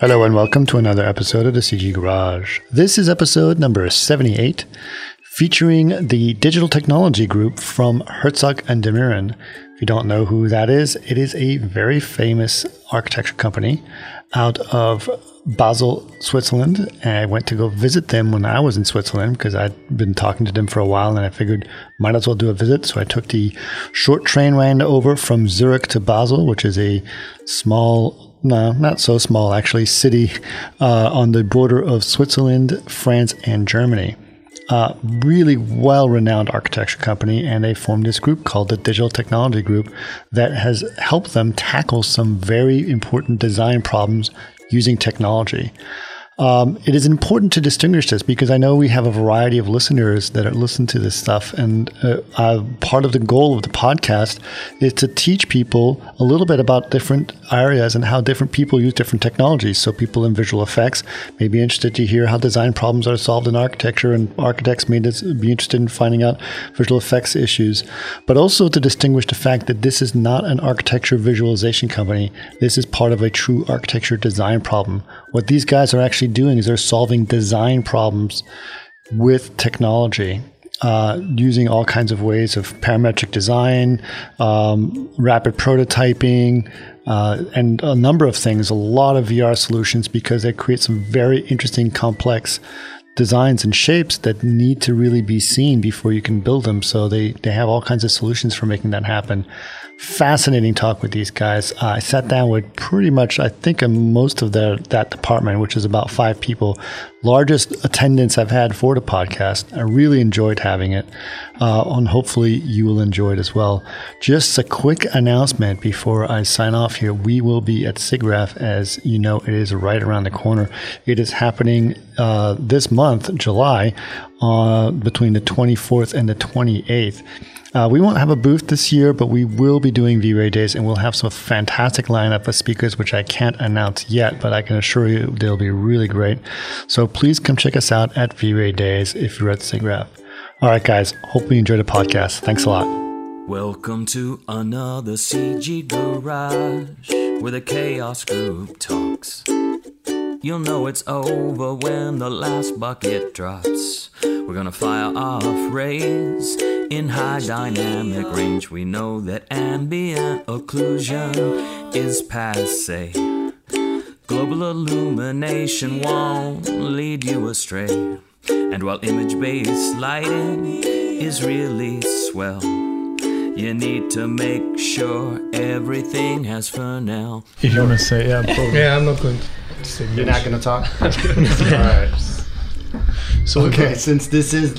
Hello and welcome to another episode of the CG Garage. This is episode number 78, featuring the digital technology group from Herzog & de Meuron. If you don't know who that is, it is a very famous architecture company out of Basel, Switzerland. And I went to go visit them when I was in Switzerland because I'd been talking to them for a while and I figured might as well do a visit. So I took the short train ride over from Zurich to Basel, which is a small, no, not so small actually, city on the border of Switzerland, France, and Germany. Really well-renowned architecture company, and they formed this group called the Digital Technology Group that has helped them tackle some very important design problems using technology. It is important to distinguish this because I know we have a variety of listeners that listen to this stuff, and part of the goal of the podcast is to teach people a little bit about different areas and how different people use different technologies. So people in visual effects may be interested to hear how design problems are solved in architecture, and architects may be interested in finding out visual effects issues, but also to distinguish the fact that this is not an architecture visualization company. This is part of a true architecture design problem. What these guys are actually doing is they're solving design problems with technology, using all kinds of ways of parametric design, rapid prototyping, and a number of things, a lot of VR solutions, because they create some very interesting, complex designs and shapes that need to really be seen before you can build them. So they have all kinds of solutions for making that happen. Fascinating talk with these guys. I sat down with pretty much, I think, most of that department, which is about 5 people. Largest attendance I've had for the podcast. I really enjoyed having it, and hopefully you will enjoy it as well. Just a quick announcement before I sign off here. We will be at SIGGRAPH, as you know, it is right around the corner. It is happening this month, July, between the 24th and the 28th. We won't have a booth this year, but we will be doing V-Ray Days, and we'll have some fantastic lineup of speakers, which I can't announce yet, but I can assure you they'll be really great. So please come check us out at V-Ray Days if you're at SIGGRAPH. All right, guys. Hope you enjoyed the podcast. Thanks a lot. Welcome to another CG Garage, where the Chaos Group talks. You'll know it's over when the last bucket drops. We're gonna fire off rays in high dynamic range. We know that ambient occlusion is passé. Global illumination won't lead you astray. And while image-based lighting is really swell, you need to make sure everything has Fresnel. If you want to say, yeah, probably. Yeah, I'm not going to say You're not going to talk? All right. So okay, since this is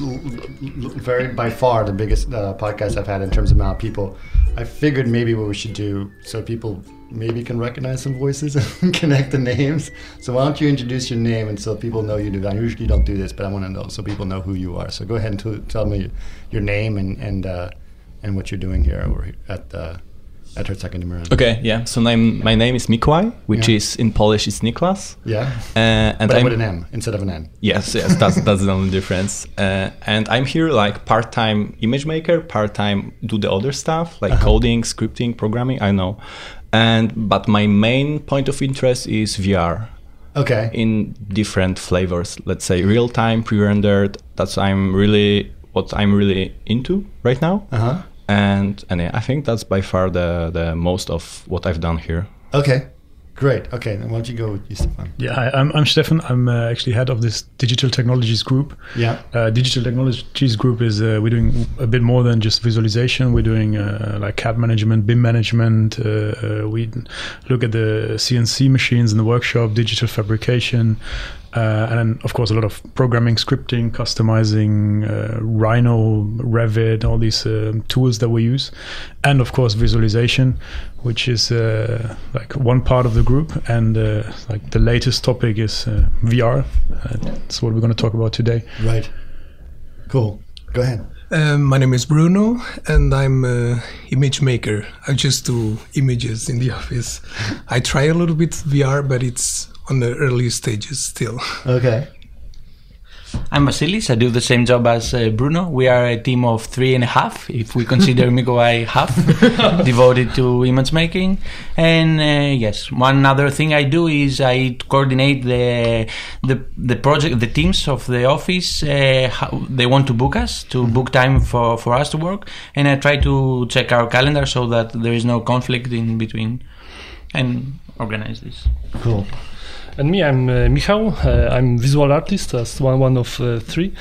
by far the biggest podcast I've had in terms of amount of people, I figured maybe what we should do so people maybe can recognize some voices and connect the names. So why don't you introduce your name, and so people know you do. I usually don't do this, but I want to know so people know who you are. So go ahead and tell me your name and what you're doing here over at Herzog & de Meuron. Okay, yeah. So my name is Mikołaj, which is in Polish is Niklas. Yeah. And but I'm with an M instead of an N. Yes, that's the only difference. And I'm here like part-time image maker, part-time do the other stuff like coding, scripting, programming. I know. But my main point of interest is VR. Okay. In different flavors, let's say real-time, pre-rendered. That's what I'm really into right now. And I think that's by far the most of what I've done here. Okay, great. Okay, then why don't you go with you, Stefan? Yeah, I'm Stefan. I'm actually head of this Digital Technologies Group. Yeah. Digital Technologies Group is, we're doing a bit more than just visualization. We're doing like CAD management, BIM management. We look at the CNC machines in the workshop, digital fabrication. And then, of course, a lot of programming, scripting, customizing, Rhino, Revit, all these tools that we use. And, of course, visualization, which is like one part of the group. And like the latest topic is VR. That's what we're going to talk about today. Right. Cool. Go ahead. My name is Bruno, and I'm an image maker. I just do images in the office. I try a little bit VR, but it's on the early stages still. Okay. I'm Vasilis. I do the same job as Bruno. We are a team of 3.5, if we consider Mikołaj half, devoted to image making. And yes, one other thing I do is I coordinate the project, the teams of the office. How they want to book us, to book time for us to work, and I try to check our calendar so that there is no conflict in between, and organize this. Cool. And me, I'm Michał. I'm visual artist, as one of three.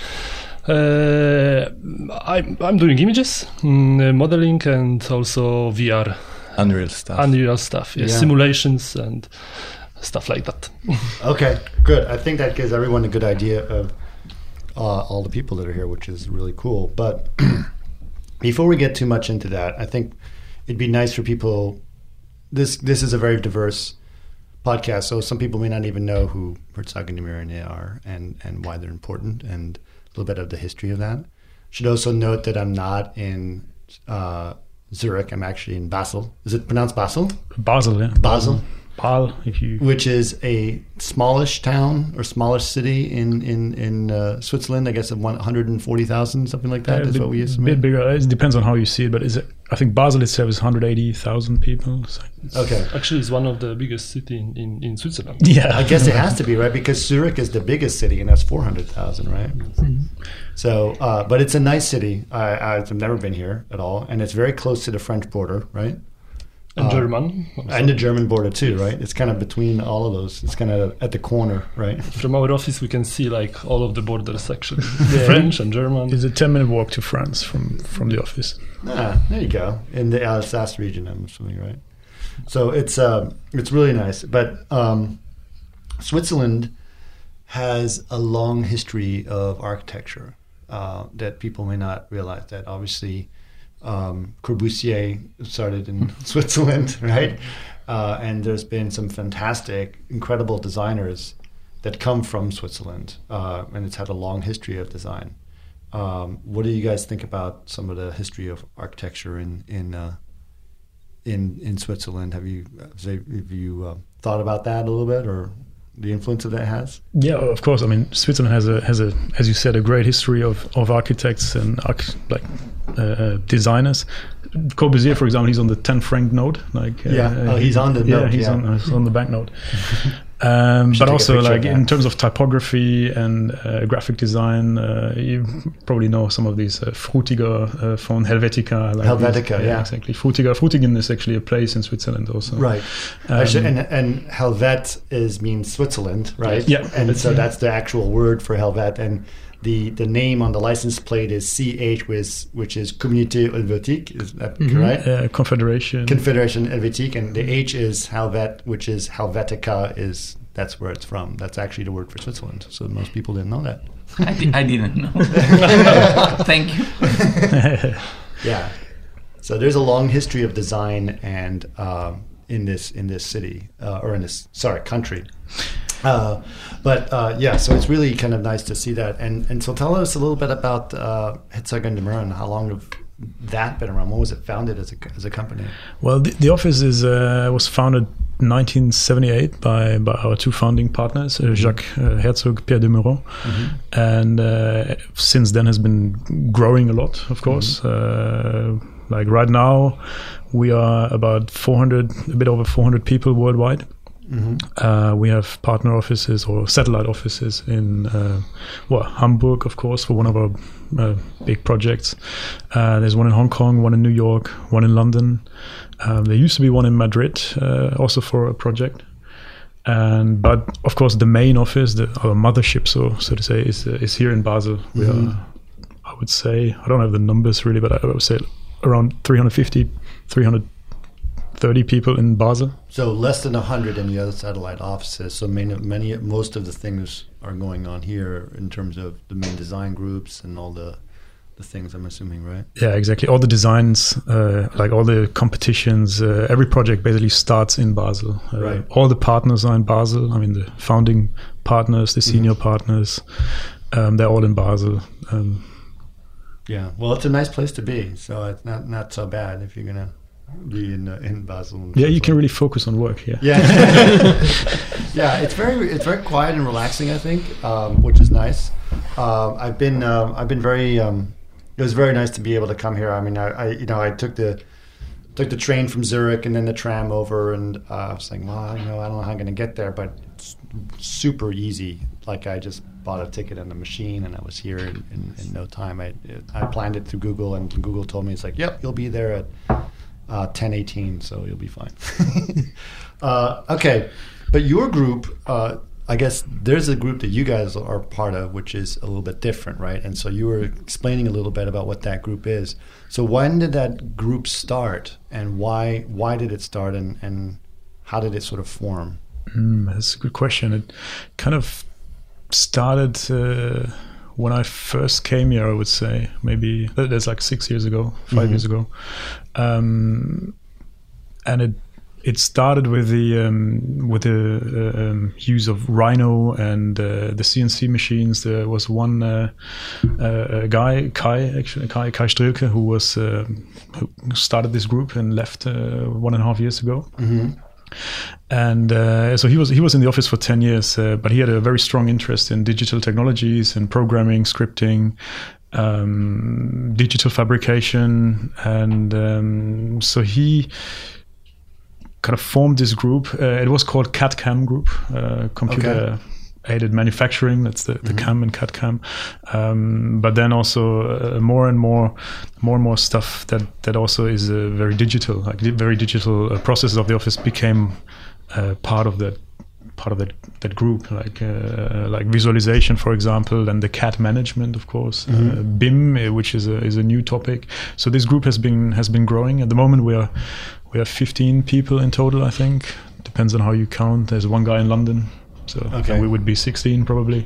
I'm doing images, modeling, and also VR. Unreal stuff. Yeah. Simulations and stuff like that. Okay, good. I think that gives everyone a good idea of all the people that are here, which is really cool. But before we get too much into that, I think it'd be nice for people. This is a very diverse podcast, so some people may not even know who Herzog and de Meuron are and why they're important, and a little bit of the history of that. Should also note that I'm not in Zurich. I'm actually in Basel. Is it pronounced Basel? Basel, yeah. Basel. Basel, which is a smallish town or smallish city in Switzerland. I guess of 140,000, something like that. Is what we estimate. A bit bigger. It depends on how you see it, but I think Basel itself is 180,000 people. So okay, actually, it's one of the biggest cities in Switzerland. Yeah, I guess it has to be, right, because Zurich is the biggest city, and that's 400,000, right? Mm-hmm. So, but it's a nice city. I've never been here at all, and it's very close to the French border, right? And German. And the German border too, right? It's kind of between all of those. It's kind of at the corner, right? From our office, we can see like all of the border sections, French and German. It's a 10-minute walk to France from the office. There you go. In the Alsace region, I'm assuming, right? So it's really nice. But Switzerland has a long history of architecture that people may not realize. That obviously. Corbusier started in Switzerland, right? And there's been some fantastic, incredible designers that come from Switzerland, and it's had a long history of design. What do you guys think about some of the history of architecture in Switzerland? Have you thought about that a little bit, or the influence that has? Yeah, of course. I mean, Switzerland has a as you said, a great history of architects and designers. Corbusier, for example, he's on the 10 franc note. He's on the note. He's on the banknote. But also, like in terms of typography and graphic design, you probably know some of these Frutiger von Helvetica. Helvetica, yeah, exactly. Frutigen is actually a place in Switzerland also. Right. And Helvet means Switzerland, right? Yeah. And so that's the actual word for Helvet. And the name on the license plate is CH, which is Communauté Helvétique. Is that correct? Confederation Helvétique, and the H is Helvet, which is Helvetica. That's where it's from. That's actually the word for Switzerland. So most people didn't know that. I didn't know. Thank you. Yeah. So there's a long history of design and in this city or in this country. So it's really kind of nice to see that. And so tell us a little bit about Herzog and de Meuron. How long have that been around? When was it founded as a company? Well, the office was founded in 1978 by our two founding partners, Jacques Herzog, Pierre de Meuron. Mm-hmm. And since then has been growing a lot, of course. Mm-hmm. Like right now, we are about a bit over 400 people worldwide. Mm-hmm. We have partner offices or satellite offices in Hamburg, of course, for one of our big projects. There's one in Hong Kong, one in New York, one in London. There used to be one in Madrid, also for a project. But of course, the main office, our mothership, so to say, is here in Basel. Mm-hmm. We are, I would say, I don't have the numbers really, but I would say around 330 people in Basel. So less than 100 in the other satellite offices. So most of the things are going on here in terms of the main design groups and all the things, I'm assuming, right? Yeah, exactly. All the designs, like all the competitions, every project basically starts in Basel. Right. All the partners are in Basel. I mean, the founding partners, the senior partners, they're all in Basel. Yeah, well, it's a nice place to be. So it's not so bad if you're going to be in Basel. Yeah, you can really focus on work here. Yeah, yeah. It's very quiet and relaxing, I think, which is nice. I've been very. It was very nice to be able to come here. I mean, I took the train from Zurich and then the tram over, and I was like, well, I don't know how I'm going to get there, but it's super easy. Like I just bought a ticket on the machine, and I was here in no time. I planned it through Google, and Google told me, it's like, yep, you'll be there at 10:18, so you'll be fine. Okay, but your group, I guess there's a group that you guys are part of, which is a little bit different, right? And so you were explaining a little bit about what that group is. So when did that group start, and why did it start, and how did it sort of form? That's a good question. It kind of started when I first came here, I would say. Maybe that's like 6 years ago, 5 years ago. And it started with the use of Rhino and the CNC machines. There was one guy, Kai Strelke, who started this group and left 1.5 years ago. And so he was in the office for 10 years, but he had a very strong interest in digital technologies and programming, scripting, digital fabrication, and so he kind of formed this group. It was called CAD-CAM Group, Computer Aided Manufacturing. That's the CAM and CAD-CAM. But then also more and more stuff that also is very digital, like very digital processes of the office became part of that group, like visualization, for example, and the CAD management, of course, BIM, which is a new topic. So this group has been growing. At the moment, we have 15 people in total, I think. Depends on how you count. There's one guy in London, so we would be 16 probably.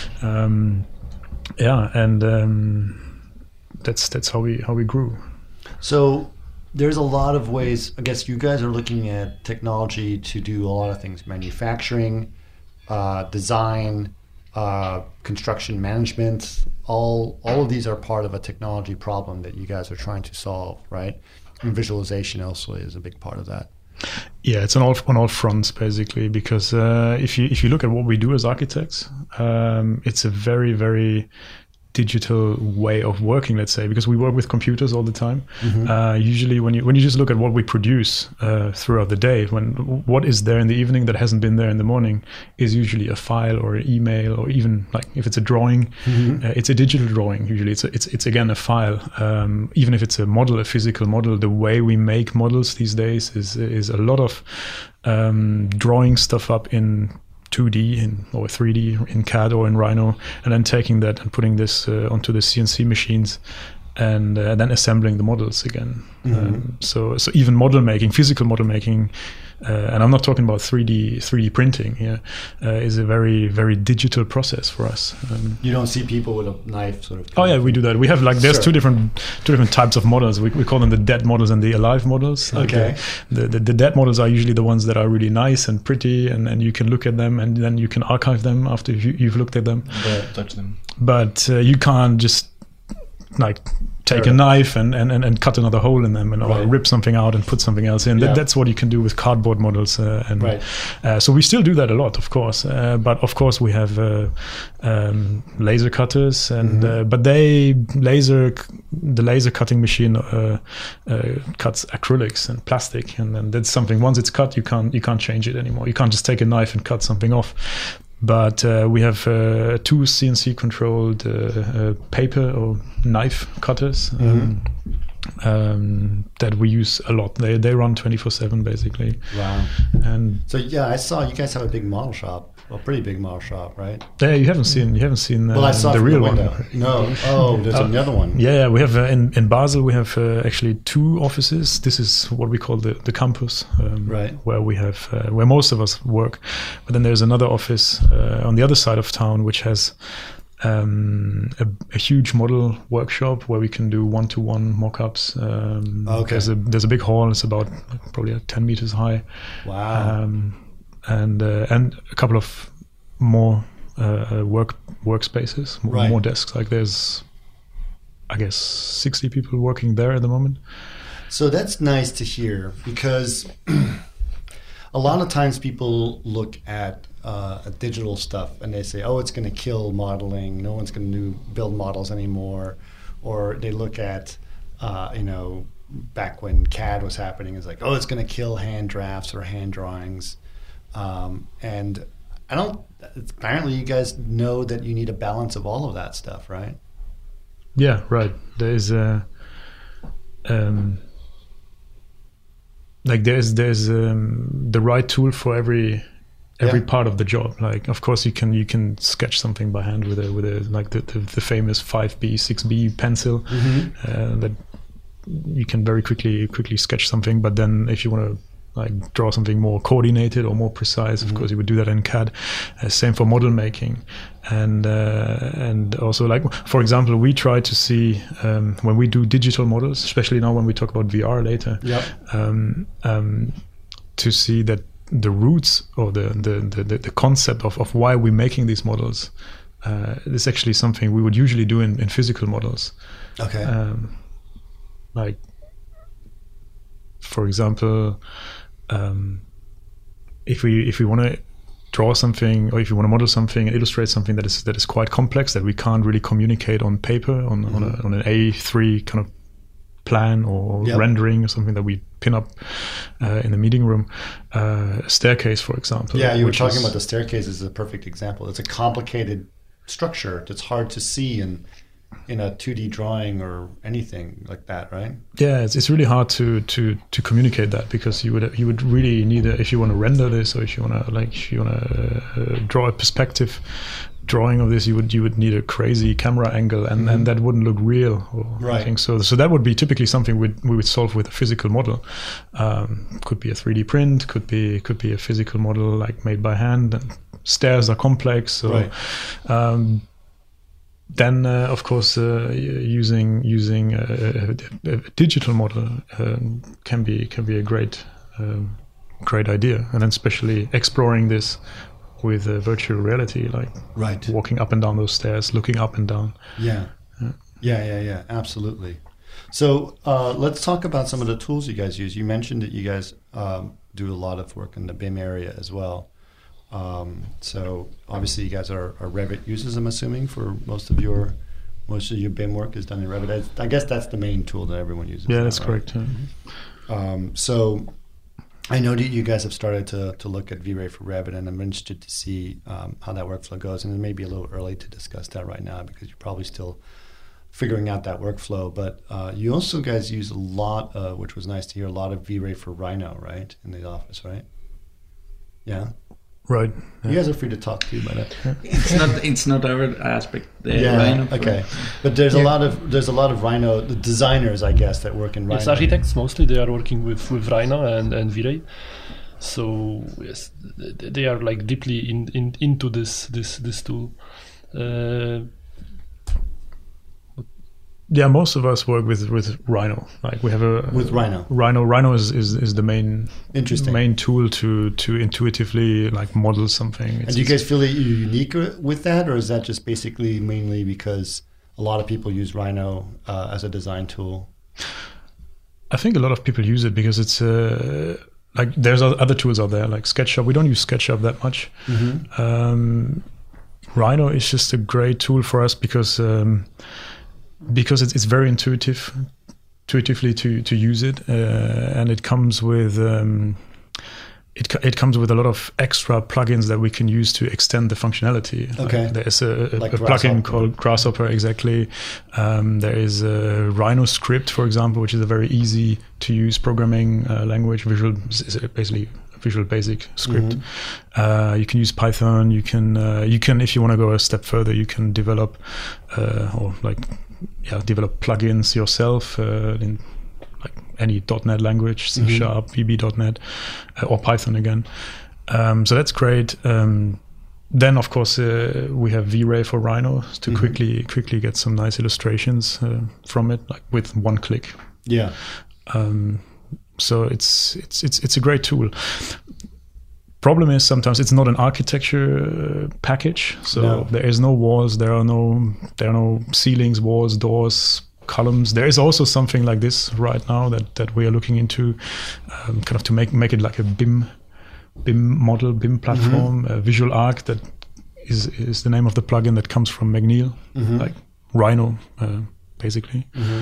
That's how we grew. So there's a lot of ways. I guess you guys are looking at technology to do a lot of things: manufacturing, design, construction management. All of these are part of a technology problem that you guys are trying to solve, right? And visualization also is a big part of that. Yeah, it's on all fronts basically, because if you look at what we do as architects, it's a very, very digital way of working, let's say, because we work with computers all the time. Usually when you just look at what we produce throughout the day, what is there in the evening that hasn't been there in the morning is usually a file or an email, or even like if it's a drawing, it's a digital drawing. Usually it's again a file. Even if it's a model, a physical model, the way we make models these days is a lot of drawing stuff up in 2D or 3D in CAD or in Rhino, and then taking that and putting this onto the CNC machines, and then assembling the models again. So even model making, physical model making, and I'm not talking about 3D printing here, is a very, very digital process for us. You don't see people with a knife sort of. Oh yeah, we do that. We have there's two different types of models. We call them the dead models and the alive models. Okay. The dead models are usually the ones that are really nice and pretty, and you can look at them, and then you can archive them after you've looked at them. But touch them. But you can't just like take a knife and cut another hole in them, or rip something out and put something else in. That's what you can do with cardboard models. So we still do that a lot, of course. But of course we have laser cutters, and but the laser cutting machine cuts acrylics and plastic, and that's something. Once it's cut, you can't change it anymore. You can't just take a knife and cut something off. But we have two CNC-controlled paper or knife cutters that we use a lot. They run 24/7 basically. Wow! And so I saw you guys have a big model shop, a pretty big model shop, right? Yeah, you haven't seen well, I saw the real one. No, there's another one. Yeah, we have in Basel. We have actually two offices. This is what we call the campus, where we have where most of us work. But then there's another office on the other side of town, which has a huge model workshop where we can do one-to-one mock-ups. There's a big hall. It's about probably 10 meters high. Wow. And a couple of more workspaces, more desks. Like there's, I guess, 60 people working there at the moment. So that's nice to hear, because a lot of times people look at digital stuff and they say, oh, it's going to kill modeling, no one's going to build models anymore, or they look at, back when CAD was happening, it's like, oh, it's going to kill hand drafts or hand drawings. And apparently you guys know that you need a balance of all of that stuff, right? Yeah, right. There's there's the right tool for every part of the job. Like, of course, you can sketch something by hand with a like the famous 5B 6B pencil that you can very quickly sketch something. But then if you want to like draw something more coordinated or more precise, of course you would do that in CAD. Same for model making, and also, like, for example, we try to see when we do digital models, especially now when we talk about VR later, to see that the roots or the concept of why we're making these models is actually something we would usually do in physical models. Okay. Like, for example, if we want to draw something, or if you want to model something and illustrate something that is quite complex, that we can't really communicate on paper on an A3 kind of plan or rendering or something that we pin up in the meeting room, a staircase, for example. Yeah, you were talking about the staircase is a perfect example. It's a complicated structure that's hard to see in a 2D drawing or anything like that, right? Yeah, it's really hard to communicate that, because you would really need if you want to render this, or if you want to draw a perspective drawing of this, you would need a crazy camera angle, and that wouldn't look real. I think so that would be typically something we would solve with a physical model. Could be a 3D print, could be a physical model like made by hand. And stairs are complex, so then of course using a digital model can be a great idea, and then especially exploring this with virtual reality, like walking up and down those stairs, looking up and down. Yeah, absolutely. So let's talk about some of the tools you guys use. You mentioned that you guys do a lot of work in the BIM area as well. So obviously you guys are Revit users, I'm assuming, for most of your BIM work is done in Revit. I guess that's the main tool that everyone uses. Yeah, that's correct. Yeah. So I know that you guys have started to look at V-Ray for Revit, and I'm interested to see how that workflow goes. And it may be a little early to discuss that right now, because you're probably still figuring out that workflow. But you also guys use a lot, which was nice to hear, a lot of V-Ray for Rhino, right, in the office, right? Yeah. Right. You guys are free to talk too about it. It's not our aspect. Rhino. Okay. But there's a lot of Rhino designers, I guess, that work in Rhino. Yes, architects mostly. They are working with Rhino and V-Ray. So yes, they are like deeply into this tool. Yeah, most of us work with Rhino. Like we have with Rhino. Rhino is the main tool to intuitively like model something. And do you guys feel that you're unique with that, or is that just basically mainly because a lot of people use Rhino as a design tool? I think a lot of people use it because it's like there's other tools out there like SketchUp. We don't use SketchUp that much. Rhino is just a great tool for us because it's very intuitively to use it, and it comes with it comes with a lot of extra plugins that we can use to extend the functionality. Okay, there's a plugin called Grasshopper, exactly. There is a Rhino script, for example, which is a very easy to use programming language. Basically Visual Basic script. You can use Python. You can if you want to go a step further, you can develop develop plugins yourself in like any .NET language, C#, VB.NET, or Python again. So that's great. Then of course we have V-Ray for Rhino to quickly get some nice illustrations from it, like with one click. Yeah. So it's a great tool. Problem is sometimes it's not an architecture package, so there is no walls, there are no ceilings, walls, doors, columns. There is also something like this right now that we are looking into, kind of to make it like a BIM BIM model, BIM platform, Visual Arc, that is the name of the plugin that comes from McNeil, like Rhino, basically.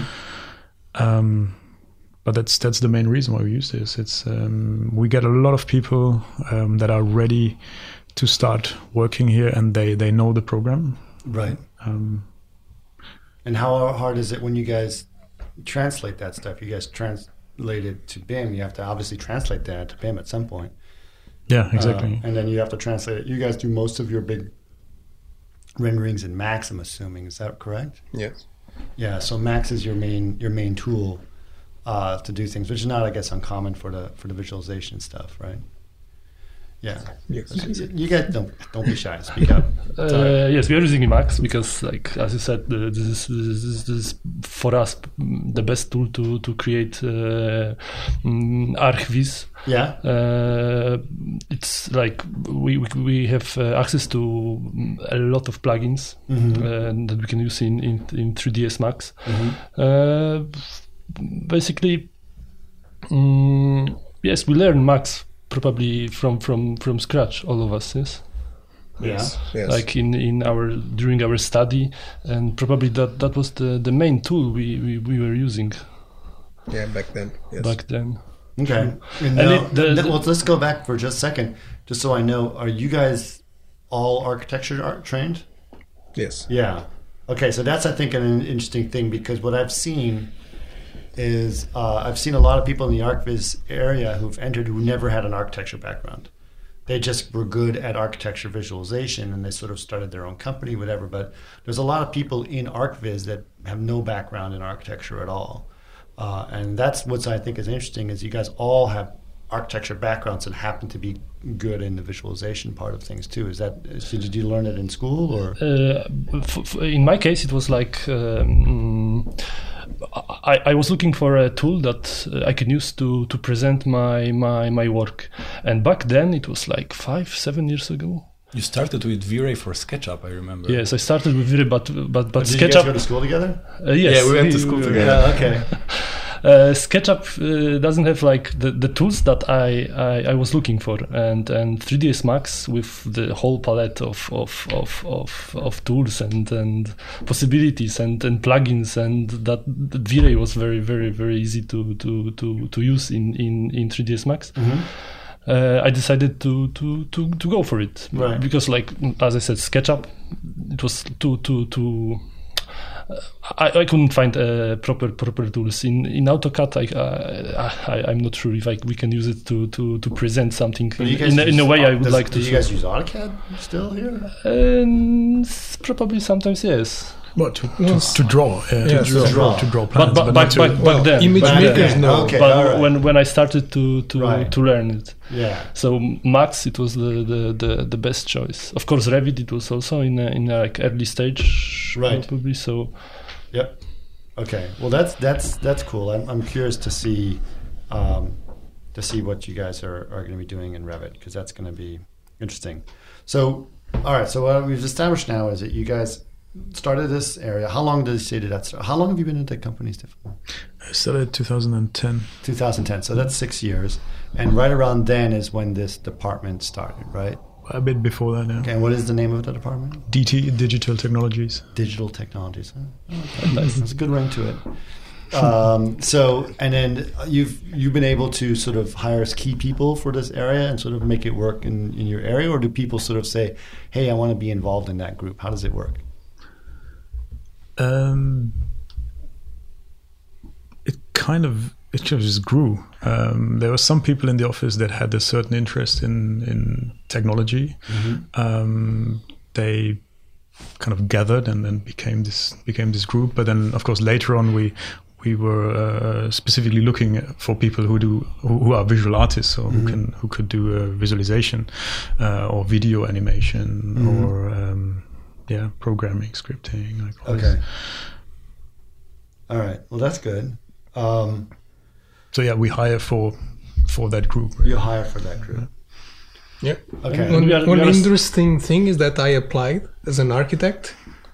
But that's the main reason why we use this. It's we get a lot of people that are ready to start working here, and they know the program. Right. And how hard is it when you guys translate that stuff? You guys translate it to BIM. You have to obviously translate that to BIM at some point. Yeah, exactly. And then you have to translate it. You guys do most of your big renderings in Max, I'm assuming. Is that correct? Yes. Yeah. So Max is your main tool to do things, which is not, I guess, uncommon for the visualization stuff, right? Yeah. Yes. You guys don't be shy. Speak up. Yes, we are using Emacs because, like as you said, this is for us the best tool to create ArcViz. Yeah. It's like we have access to a lot of plugins that we can use in 3ds Max. Basically, yes, we learn Max probably from scratch, all of us. Yes. Yeah. Yes. Like during our study, and probably that was the main tool we were using Yeah, back then. Yes. back then. Okay. And well, let's go back for just a second, just so I know. Are you guys all architecture trained? Yes. Yeah. Okay, so that's, I think, an interesting thing, because what I've seen is I've seen a lot of people in the ArcViz area who've entered who never had an architecture background. They just were good at architecture visualization, and they sort of started their own company, whatever. But there's a lot of people in ArcViz that have no background in architecture at all. And that's what I think is interesting, is you guys all have architecture backgrounds and happen to be good in the visualization part of things too. Did you learn it in school, or? In my case, it was like I was looking for a tool that I can use to present my work, and back then it was like 5-7 years ago. You started with V-Ray for SketchUp, I remember. Yes, I started with V-Ray, but Did SketchUp. you guys go to school together? Yes, Yeah, we went to school together. Yeah, okay. SketchUp doesn't have like the tools that I was looking for, and 3ds Max with the whole palette of tools and possibilities and plugins, and that V-Ray was very very very easy to use in 3ds Max. I decided to go for it, right? Because, like as I said, SketchUp, it was too. I couldn't find proper tools in AutoCAD. I'm not sure if we can use it to present something in a way I would like to. Do you guys use AutoCAD still here? Probably sometimes, yes. But to draw, to draw plans, but not to. back then, image makers know. Okay, but all right. when I started to learn it, Yeah. so Max, it was the best choice. Of course, Revit, it was also in a like early stage, Right. probably. So Yep. Okay. Well, that's cool. I'm curious to see what you guys are going to be doing in Revit, because that's going to be interesting. So, all right. So what we've established now is that you guys started this area. How long did you say that start? How long have you been in tech companies, Stefan? I started 2010. 2010. So that's 6 years. And right around then is when this department started, right? A bit before that, yeah. Okay. And what is the name of the department? DT, Digital Technologies. Digital Technologies. Huh? Okay. That's a good ring to it. So, and then you've been able to sort of hire key people for this area and sort of make it work in your area, or do people sort of say, "Hey, I want to be involved in that group"? How does it work? It just grew. There were some people in the office that had a certain interest in technology. They kind of gathered and then became this group. But then, of course, later on we were specifically looking for people who are visual artists, or who could do visualization or video animation or programming, scripting, like all this. All right. Well, that's good. So yeah, we hire for that group. Right? You hire for that group. Yeah. Okay. One interesting thing is that I applied as an architect,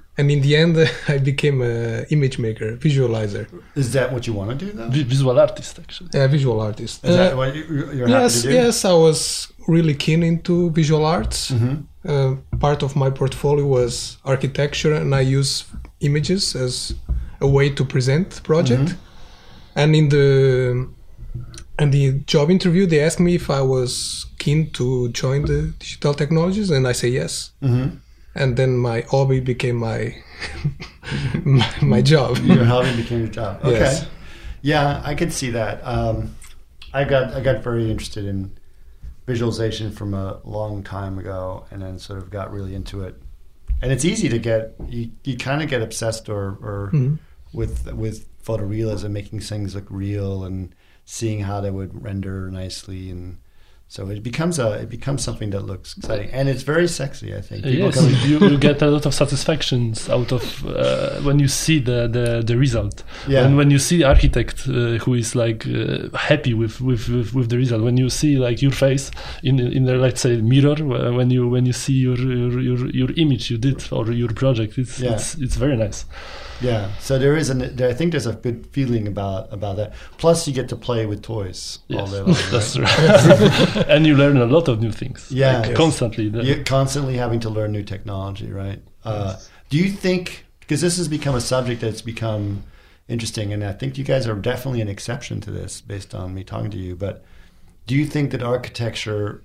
And in the end, I became an image maker, visualizer. Is that what you want to do, though? Visual artist, actually. Yeah, visual artist. Is that what you're happy Yes, to do? yes, I was really keen into visual arts. Part of my portfolio was architecture, and I use images as a way to present the project. And in the job interview, they asked me if I was keen to join the digital technologies, and I say yes. And then my hobby became my my job. Your hobby became your job. Okay. Yes. Yeah, I could see that. I got very interested in visualization from a long time ago, and then sort of got really into it. And it's easy to get you kind of get obsessed or with photorealism, making things look real and seeing how they would render nicely, and so it becomes something that looks exciting, and it's very sexy. I think. Yes, you get a lot of satisfactions out of when you see the result. Yeah. And when you see architect who is like happy with the result, when you see like your face in the, let's say, mirror, when you see your image you did or your project, it's very nice. Yeah, so I think there's a good feeling about that. Plus, you get to play with toys all day long. That's right. And you learn a lot of new things. Yeah, like, constantly. You're constantly having to learn new technology, right? Do you think, because this has become a subject that's become interesting, and I think you guys are definitely an exception to this based on me talking to you, but do you think that architecture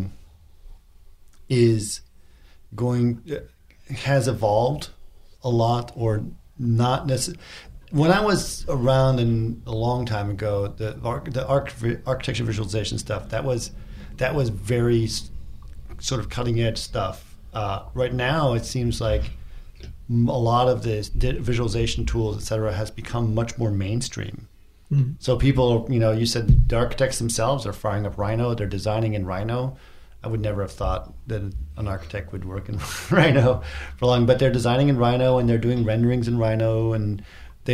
has evolved a lot, or not necessarily? When I was around a long time ago, the architecture visualization stuff, that was very sort of cutting edge stuff. Right now, it seems like a lot of the visualization tools, et cetera, has become much more mainstream. So people, you said the architects themselves are firing up Rhino. They're designing in Rhino. I would never have thought that an architect would work in Rhino for long, but they're designing in Rhino and they're doing renderings in Rhino, and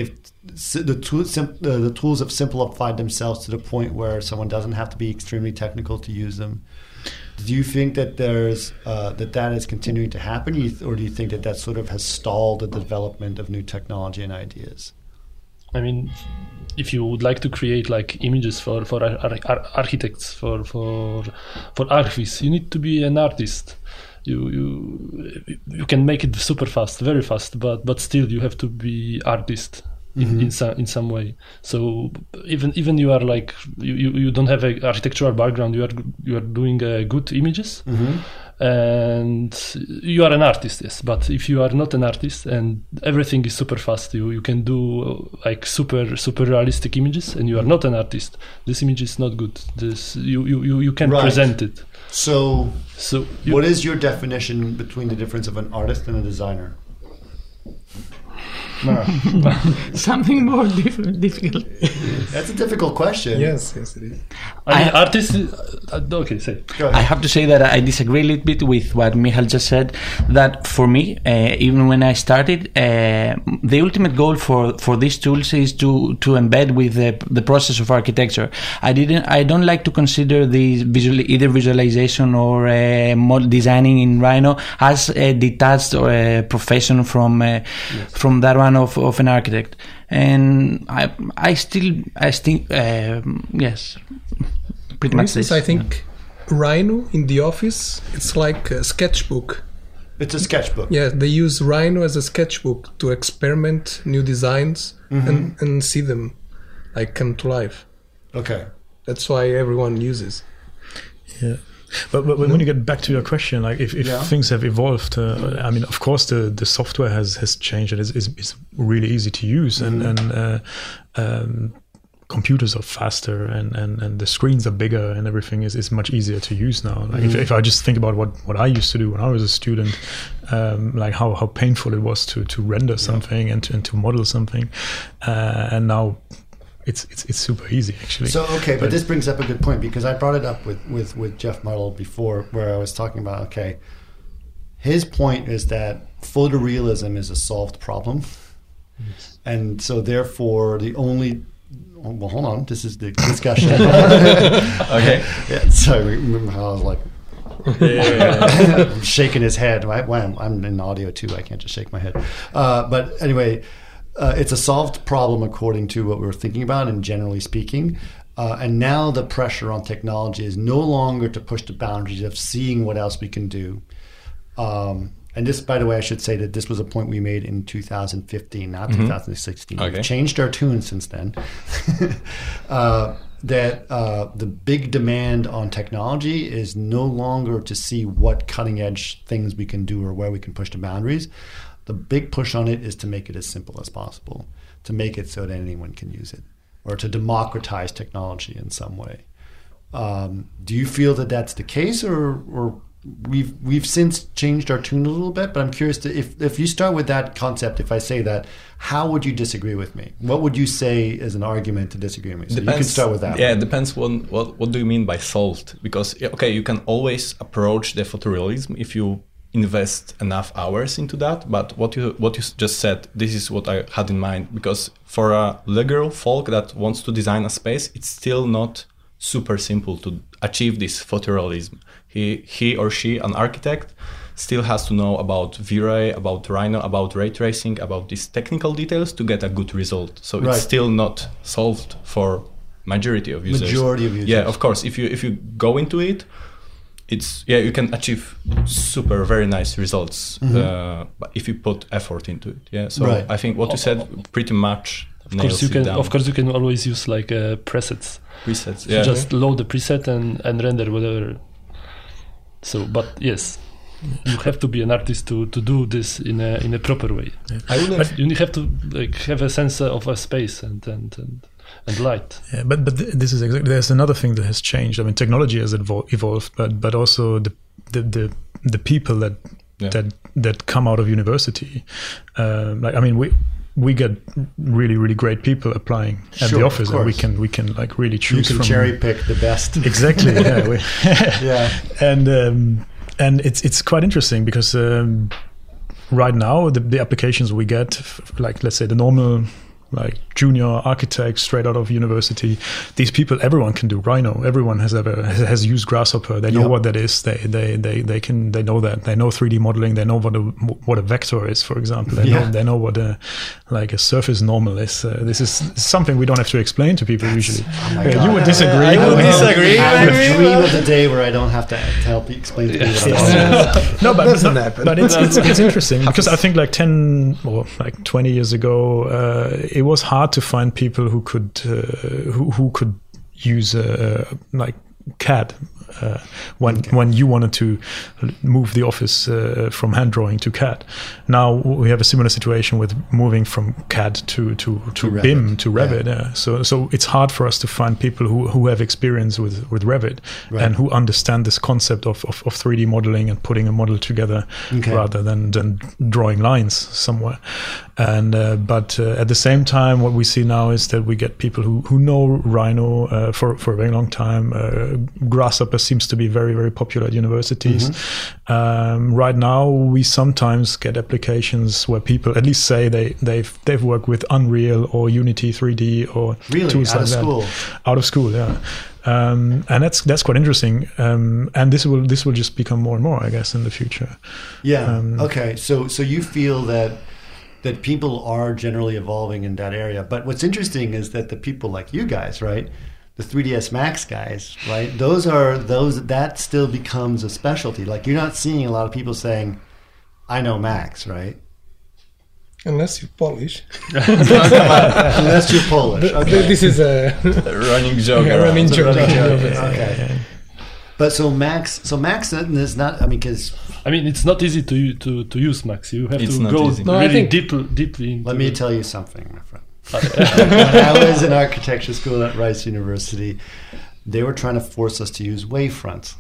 the tools have simplified themselves to the point where someone doesn't have to be extremely technical to use them. Do you think that there's that is continuing to happen, or do you think that sort of has stalled the development of new technology and ideas? I mean, if you would like to create like images for architects, for archivists, you need to be an artist. You can make it super fast, very fast, but still you have to be artist in some way. So even you are like you don't have an architectural background, you are doing good images. And you are an artist, yes. But if you are not an artist and everything is super fast, you can do like super realistic images, and you are not an artist, this image is not good. You can present it. So what is your definition between the difference of an artist and a designer? Something more difficult. That's a difficult question. Yes, it is. Artist. Okay, say. Go ahead. I have to say that I disagree a little bit with what Michal just said. That for me, even when I started, the ultimate goal for these tools is to embed with the process of architecture. I don't like to consider the either visualization or designing in Rhino as a detached profession from that one of an architect. And I think yes, pretty much this. I think Rhino in the office, it's like a sketchbook. It's a sketchbook. Yeah, they use Rhino as a sketchbook to experiment new designs and see them like come to life. Okay. That's why everyone uses. Yeah. But when you get back to your question, like if things have evolved, I mean, of course the software has changed and it's really easy to use, and computers are faster and the screens are bigger and everything is much easier to use now. Like if I just think about what I used to do when I was a student, like how painful it was to render something and to model something, and now it's super easy actually. So but this brings up a good point, because I brought it up with Jeff Muddle before, where I was talking about his point is that photorealism is a solved problem, and so therefore the only hold on, this is the discussion. Okay. Yeah. So remember how I was like Shaking his head. I'm in audio too. I can't just shake my head. But anyway, it's a solved problem according to what we were thinking about and generally speaking. And now the pressure on technology is no longer to push the boundaries of seeing what else we can do. And this, by the way, I should say that this was a point we made in 2015, not 2016. Okay. We've changed our tune since then. That the big demand on technology is no longer to see what cutting edge things we can do or where we can push the boundaries. The big push on it is to make it as simple as possible, to make it so that anyone can use it, or to democratize technology in some way. Do you feel that that's the case, or we've since changed our tune a little bit? But I'm curious to, if you start with that concept, if I say that, how would you disagree with me? What would you say as an argument to disagree with me? So you can start with that. Yeah, it depends on what do you mean by solved? Because okay, you can always approach the photorealism if you invest enough hours into that. But what you just said, this is what I had in mind. Because for a Lego folk that wants to design a space, it's still not super simple to achieve this photorealism. He or she, an architect, still has to know about V-Ray, about Rhino, about ray tracing, about these technical details to get a good result. So it's still not solved for majority of users. Yeah, of course. If you go into it, you can achieve very nice results but if you put effort into it. Yeah. So I think what you said pretty much nails it down. Of course, you can always use like presets. Presets. Yeah. So just load the preset and render whatever. So, but yes, you have to be an artist to do this in a proper way. Yeah. You have to have a sense of a space and light. Yeah, but this is exactly. There's another thing that has changed. I mean, technology has evolved, but also the people that come out of university. We get really great people applying at the office, and we can like really choose. You can cherry pick the best. Exactly. And it's quite interesting because right now the applications we get, like let's say the normal like junior architects straight out of university, these people, everyone can do Rhino. Everyone has used Grasshopper. They know what that is. They know that. They know 3D modeling. They know what a vector is, for example. They know what a surface normal is. This is something we don't have to explain to people usually. You would disagree. I would disagree. I would dream of the day where I don't have to explain to people what No, but it's interesting because I think like 10 or like 20 years ago, it was hard to find people who could use like CAD when you wanted to move the office from hand drawing to CAD. Now we have a similar situation with moving from CAD to BIM to Revit. Yeah. So it's hard for us to find people who have experience with Revit and who understand this concept of 3D modeling and putting a model together rather than drawing lines somewhere. And but at the same time, what we see now is that we get people who know Rhino for a very long time. Grasshopper seems to be very popular at universities. Right now, we sometimes get applications where people at least say they've worked with Unreal or Unity 3D or tools like that. Out of school, yeah. And that's quite interesting. And this will just become more and more, I guess, in the future. Yeah. Okay. So you feel that people are generally evolving in that area. But what's interesting is that the people like you guys, right? The 3ds Max guys, right? That still becomes a specialty. Like you're not seeing a lot of people saying, I know Max, right? Unless you're Polish. Unless you're Polish. Okay. This is a running joke. Okay. But so Max is not. I mean, it's not easy to use Max. You have to go really deeply into. Let me tell you something, my friend. When I was in architecture school at Rice University, they were trying to force us to use Wavefront.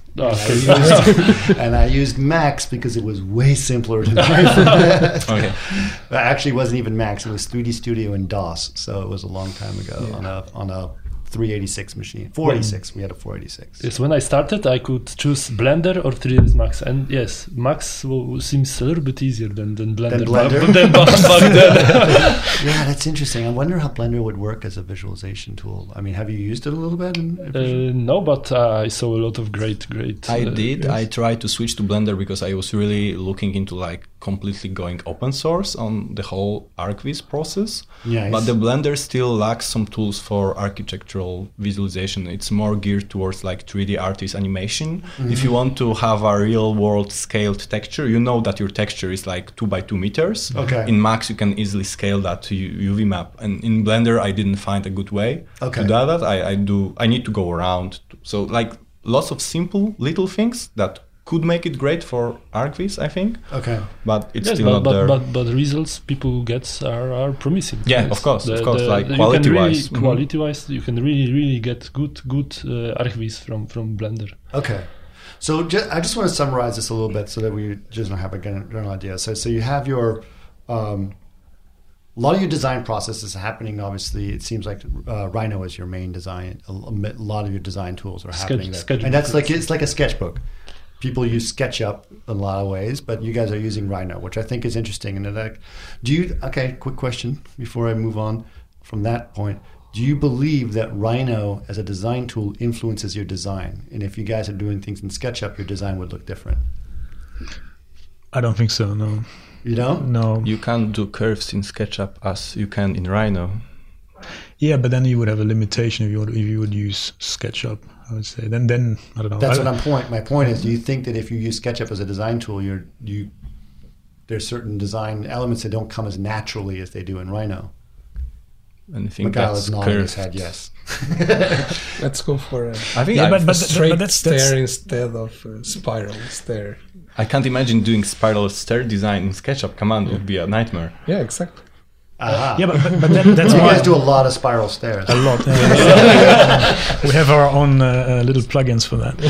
And I used Max because it was way simpler than Wavefront. Okay. But actually, it wasn't even Max. It was 3D Studio in DOS. So it was a long time ago on a 386 machine. 486. We had a 486. Yes, when I started, I could choose Blender or 3ds Max, and yes, Max seems a little bit easier than Blender. Blender? Back then. Yeah, that's interesting. I wonder how Blender would work as a visualization tool. I mean, have you used it a little bit? No, but I saw a lot of great. I did. Yes. I tried to switch to Blender because I was really looking into like completely going open source on the whole ArcViz process. Yes. But the Blender still lacks some tools for architectural visualization. It's more geared towards like 3D artist animation. If you want to have a real world scaled texture, you know that your texture is like 2 by 2 meters. Okay. In Max, you can easily scale that to UV map. And in Blender, I didn't find a good way to do that. I need to go around. So like lots of simple little things that could make it great for ArcViz, I think. Okay. But it's Yes, still not there. But the results people get are promising. Yeah, Yes. of course, like you quality-wise. can quality-wise, you can really get good ArcViz from Blender. Okay. So I just want to summarize this a little bit so that we just have a general idea. So you have your a lot of your design process is happening. Obviously, it seems like Rhino is your main design. A lot of your design tools are happening there, and that's like it's like a sketchbook. People use SketchUp in a lot of ways, but you guys are using Rhino, which I think is interesting. And that, quick question before I move on from that point. Do you believe that Rhino as a design tool influences your design? And if you guys are doing things in SketchUp, your design would look different? I don't think so, no. You don't? No. You can't do curves in SketchUp as you can in Rhino. Yeah, but then you would have a limitation if you would use SketchUp, I would say. Then I don't know. That's my point is, do you think that if you use SketchUp as a design tool, there's certain design elements that don't come as naturally as they do in Rhino? And I think Mikhail that's is nodding his curved. head, yes. Let's go for I think a straight that's stair instead of a spiral stair. I can't imagine doing spiral stair design in SketchUp. Command would be a nightmare. Yeah, exactly. Aha. Yeah, but that's You why guys do a lot of spiral stairs. a lot. We have our own little plugins for that.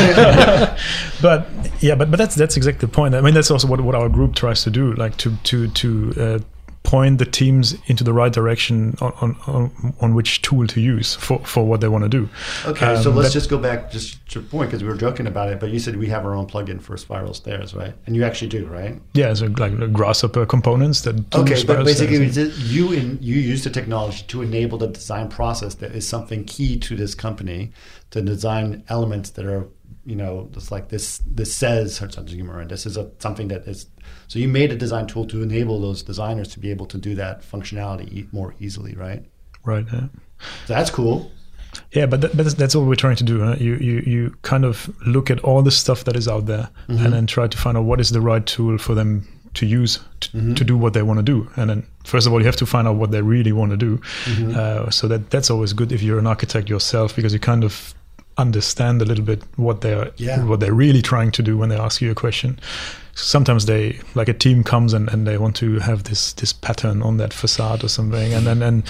but that's exactly the point. I mean, that's also what our group tries to do, like to point the teams into the right direction on which tool to use for what they want to do. Okay, so let's just go back just to your point, because we were joking about it, but you said we have our own plugin for spiral stairs, right? And you actually do, right? Yeah, so like the Grasshopper components that do Okay, but spiral basically stairs. you use the technology to enable the design process that is something key to this company, to design elements that are, just like this says Herzog & de Meuron. This is something that is, so you made a design tool to enable those designers to be able to do that functionality more easily, right? Right, yeah. So that's cool. Yeah, but that's all we're trying to do. Huh? You kind of look at all the stuff that is out there and then try to find out what is the right tool for them to use to do what they want to do. And then first of all, you have to find out what they really want to do. So that's always good if you're an architect yourself, because you kind of understand a little bit what they're really trying to do when they ask you a question. Sometimes a team comes and they want to have this pattern on that facade or something, and then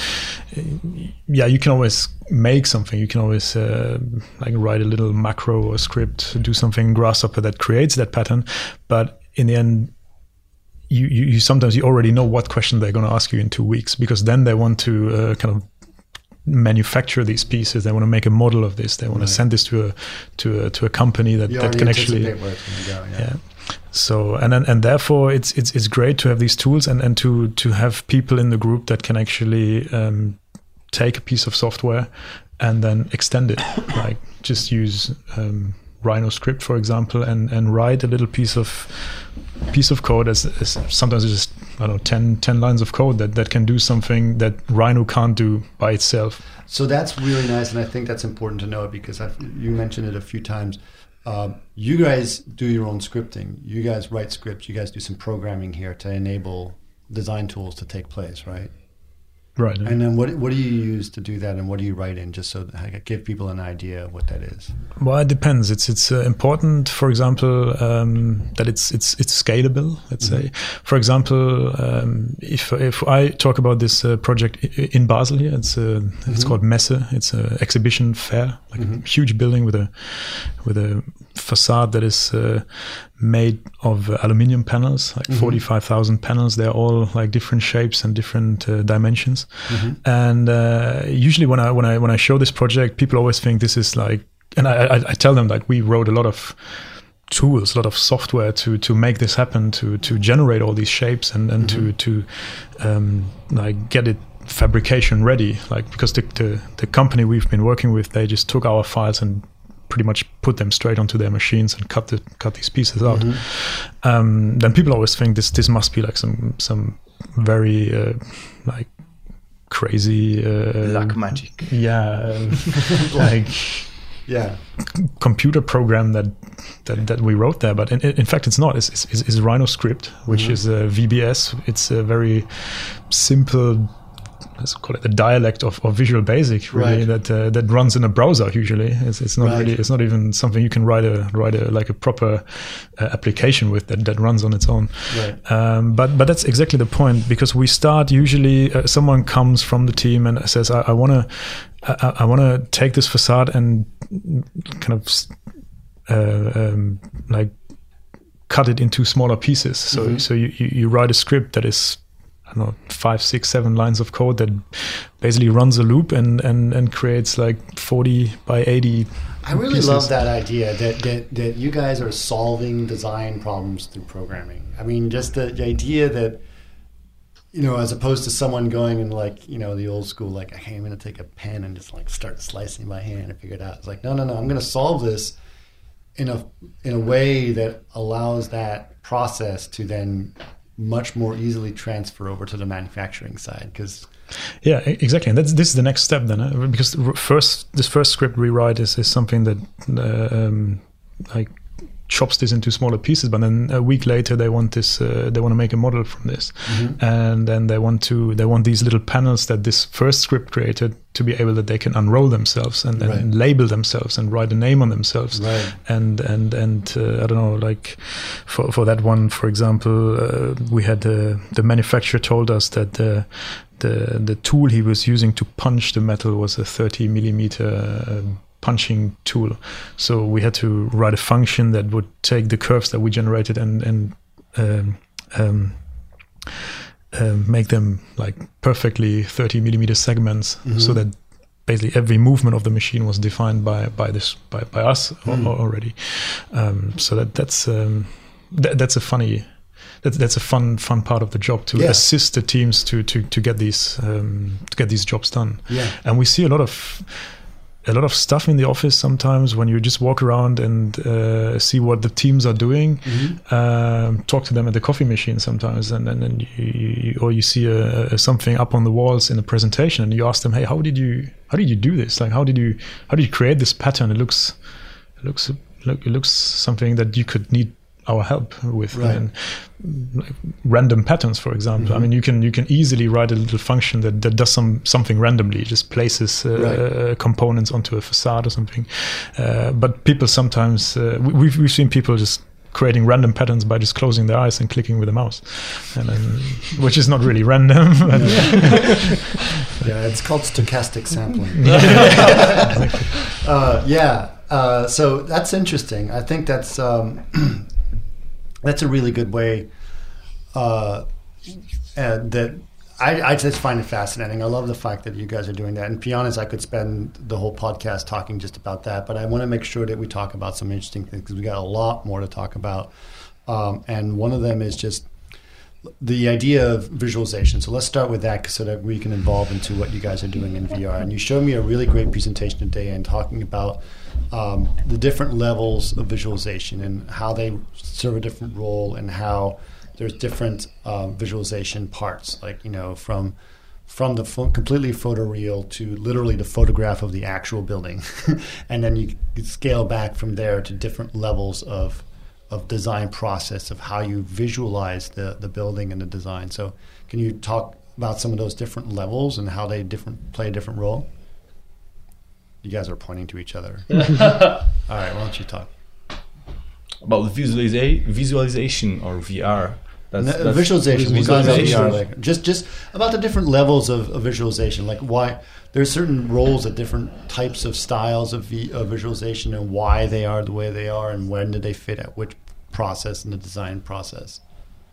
you can always make something. You can always write a little macro or script, do something in Grasshopper that creates that pattern. But in the end, you sometimes you already know what question they're going to ask you in 2 weeks, because then they want to kind of manufacture these pieces. They want to make a model of this. They want to send this to a company that can actually where it's going to go, yeah. So and therefore it's great to have these tools and to have people in the group that can actually take a piece of software and then extend it, like just use Rhino script, for example, and write a little piece of code as sometimes it's just 10 lines of code that can do something that Rhino can't do by itself. So that's really nice, and I think that's important to know, because you mentioned it a few times. You guys do your own scripting. You guys write scripts. You guys do some programming here to enable design tools to take place, right? Right. And then what do you use to do that, and what do you write in, just so that I can give people an idea of what that is? Well, it depends. It's important, for example, that it's scalable. Let's say, for example, if I talk about this project in Basel here, it's called Messe. It's an exhibition fair, like a huge building with a facade that is made of aluminium panels, like 45,000 panels. They're all like different shapes and different dimensions. And usually when I show this project, people always think this is like, and I tell them like we wrote a lot of tools, a lot of software to make this happen, to generate all these shapes and to like get it fabrication ready, like because the company we've been working with, they just took our files and pretty much put them straight onto their machines and cut these pieces out. Then people always think this must be like some very like crazy black magic. Like computer program that we wrote there, but in fact it's not. It's RhinoScript, which is a VBS. It's a very simple, let's call it a dialect of Visual Basic, really, that runs in a browser usually. It's not really, it's not even something you can write a like a proper application with that runs on its own. But that's exactly the point, because we start usually someone comes from the team and says, I want to take this facade and kind of like cut it into smaller pieces. So you write a script that is, I don't know, 5, 6, 7 lines of code that basically runs a loop and creates like 40 by 80 I really pieces. love that idea that you guys are solving design problems through programming. I mean, just the idea that, you know, as opposed to someone going and like, you know, the old school, like, hey, I'm going to take a pen and just like start slicing by hand and figure it out. It's like, no, I'm going to solve this in a way that allows that process to then much more easily transfer over to the manufacturing side. Because exactly, and this is the next step then, because this first script rewrite is something that like chops this into smaller pieces, but then a week later they want to make a model from this, and then they want these little panels that this first script created to be able that they can unroll themselves and then label themselves and write a name on themselves, and I don't know, like for that one, for example, we had the manufacturer told us that the tool he was using to punch the metal was a 30 millimeter punching tool. So we had to write a function that would take the curves that we generated and make them like perfectly 30 millimeter segments, so that basically every movement of the machine was defined by us already. So that's a funny. That's a fun part of the job, to assist the teams to get these jobs done. And we see a lot of stuff in the office sometimes when you just walk around and see what the teams are doing, talk to them at the coffee machine sometimes, and you see something up on the walls in a presentation, and you ask them, hey, how did you do this? Like, how did you create this pattern? It looks something that you could need our help with. And like random patterns, for example. I mean, you can easily write a little function that does something randomly, just places components onto a facade or something. But people sometimes we've seen people just creating random patterns by just closing their eyes and clicking with a mouse, and then, which is not really random. It's called stochastic sampling. So that's interesting. I think that's a really good way. That I just find it fascinating. I love the fact that you guys are doing that. And to be honest, I could spend the whole podcast talking just about that, but I want to make sure that we talk about some interesting things, because we got a lot more to talk about. And one of them is just the idea of visualization. So let's start with that so that we can evolve into what you guys are doing in VR. And you showed me a really great presentation today and talking about the different levels of visualization and how they serve a different role, and how there's different visualization parts, like, you know, from the completely photoreal to literally the photograph of the actual building. And then you scale back from there to different levels of design process of how you visualize the building and the design. So can you talk about some of those different levels and how they play a different role? You guys are pointing to each other. All right, why don't you talk? About visualization or VR, That's visualization. We'll go into visualization. VR later. Just about the different levels of visualization, like why there's certain roles at different types of styles of visualization, and why they are the way they are, and when do they fit at which process in the design process.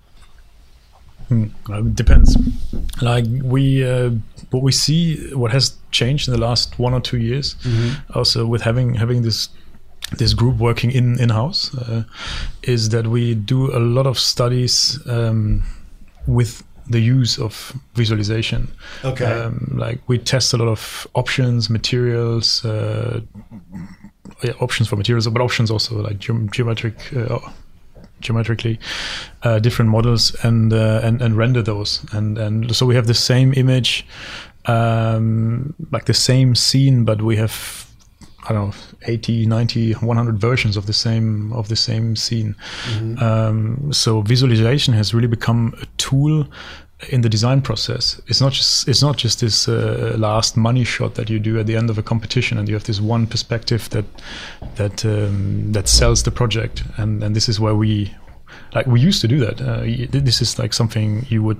It depends. Like what we see, what has changed in the last 1 or 2 years, also with having this group working in-house, is that we do a lot of studies with the use of visualization. Okay. Like we test a lot of options, materials, options for materials, but options also like geometrically different models and render those. And so we have the same image, like the same scene, but we have, I don't know, 80, 90, 100 versions of the same scene. So visualization has really become a tool in the design process. It's not just this last money shot that you do at the end of a competition, and you have this one perspective that sells the project. And this is where we used to do that. This is like something you would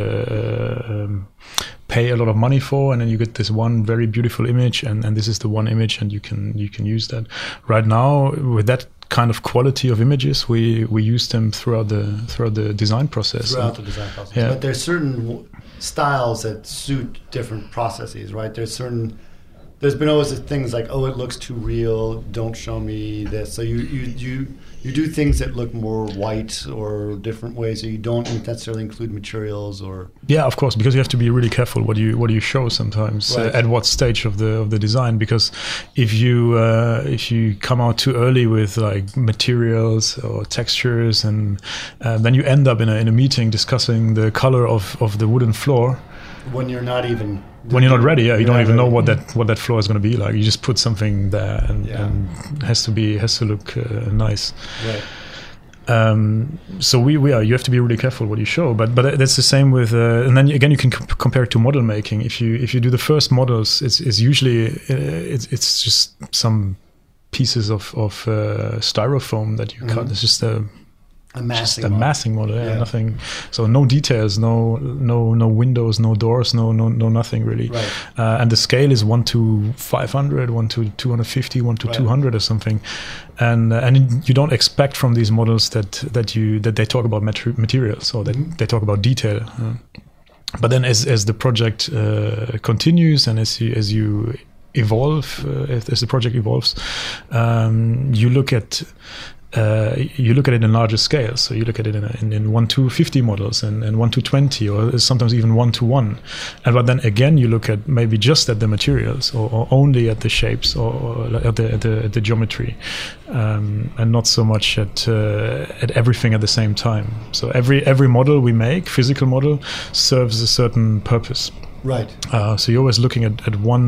pay a lot of money for, and then you get this one very beautiful image, and this is the one image, and you can use that. Right now, with that kind of quality of images, we use them throughout the design process. Yeah. But there's certain styles that suit different processes, right? There's been always things like, oh, it looks too real, don't show me this. So you do things that look more white or different ways, so you don't necessarily include materials or. Yeah, of course, because you have to be really careful what you show sometimes, right. At what stage of the design. Because if you come out too early with like materials or textures, and then you end up in a meeting discussing the color of the wooden floor. When you're not ready, you don't even know what that floor is going to be like. You just put something there, and it has to look nice. Right. So you have to be really careful what you show, but that's the same with, and then again you can compare it to model making. If you do the first models, it's usually it's just some pieces of styrofoam that you cut. It's just a massing model, nothing. So no details, no windows, no doors, no nothing really. Right. And the scale is 1 to 500, 1 to 250, 1 to 200 or something. And you don't expect from these models that they talk about materials, or that they talk about detail. But then as the project continues, and as you evolve, as the project evolves, you look at it in larger scales. So you look at it in 1 to 50 models and 1 to 20, or sometimes even 1 to 1. But then again, you look at maybe just at the materials, or only at the shapes, or at the geometry, and not so much at everything at the same time. So every model we make, physical model, serves a certain purpose. Right. So you're always looking at one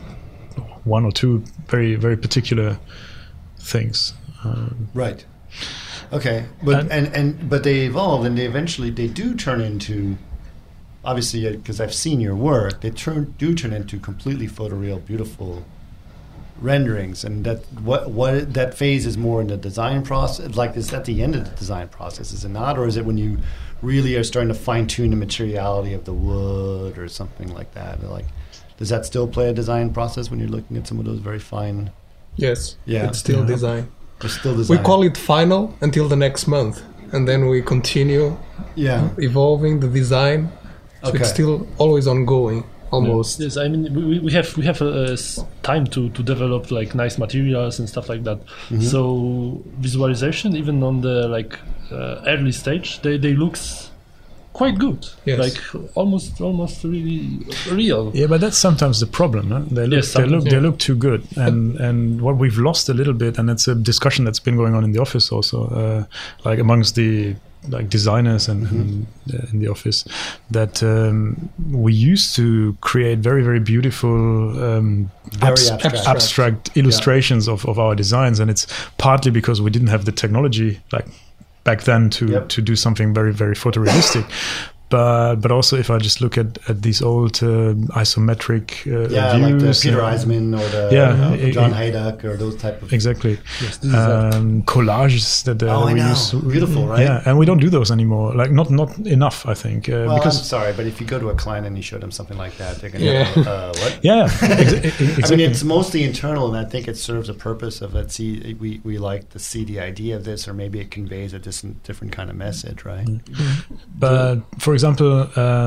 or two very, very particular things. Right. Okay. But but they evolve, and they do turn into, obviously, because I've seen your work, they do turn into completely photoreal, beautiful renderings, and what that phase is more in the design process. Like, is at the end of the design process, is it not, or is it when you really are starting to fine tune the materiality of the wood or something like that? Like, does that still play a design process when you're looking at some of those very fine? Yes. Yeah. It's still design. It's still design. We call it final until the next month, and then we continue evolving the design. So it's still always ongoing, almost. Yes, I mean we have time to develop like nice materials and stuff like that. So visualization, even on the early stage, they looks quite good. Yes. Like almost really real. Yeah, but that's sometimes the problem. Huh? They look too good, and what we've lost a little bit, and it's a discussion that's been going on in the office also, like amongst the designers and in the office, that we used to create very, very beautiful abstract illustrations of our designs, and it's partly because we didn't have the technology back then to do something very, very photorealistic. but also if I just look at these old isometric views, like the Peter Eisman or the John Haydock or those type of exactly collages that we use. Beautiful, right? Yeah, and we don't do those anymore. Like not enough, I think. Well, because I'm sorry, but if you go to a client and you show them something like that, they're going to go, what? Yeah, exactly. I mean, it's mostly internal, and I think it serves a purpose of we like to see the idea of this, or maybe it conveys a different kind of message, right? But for example,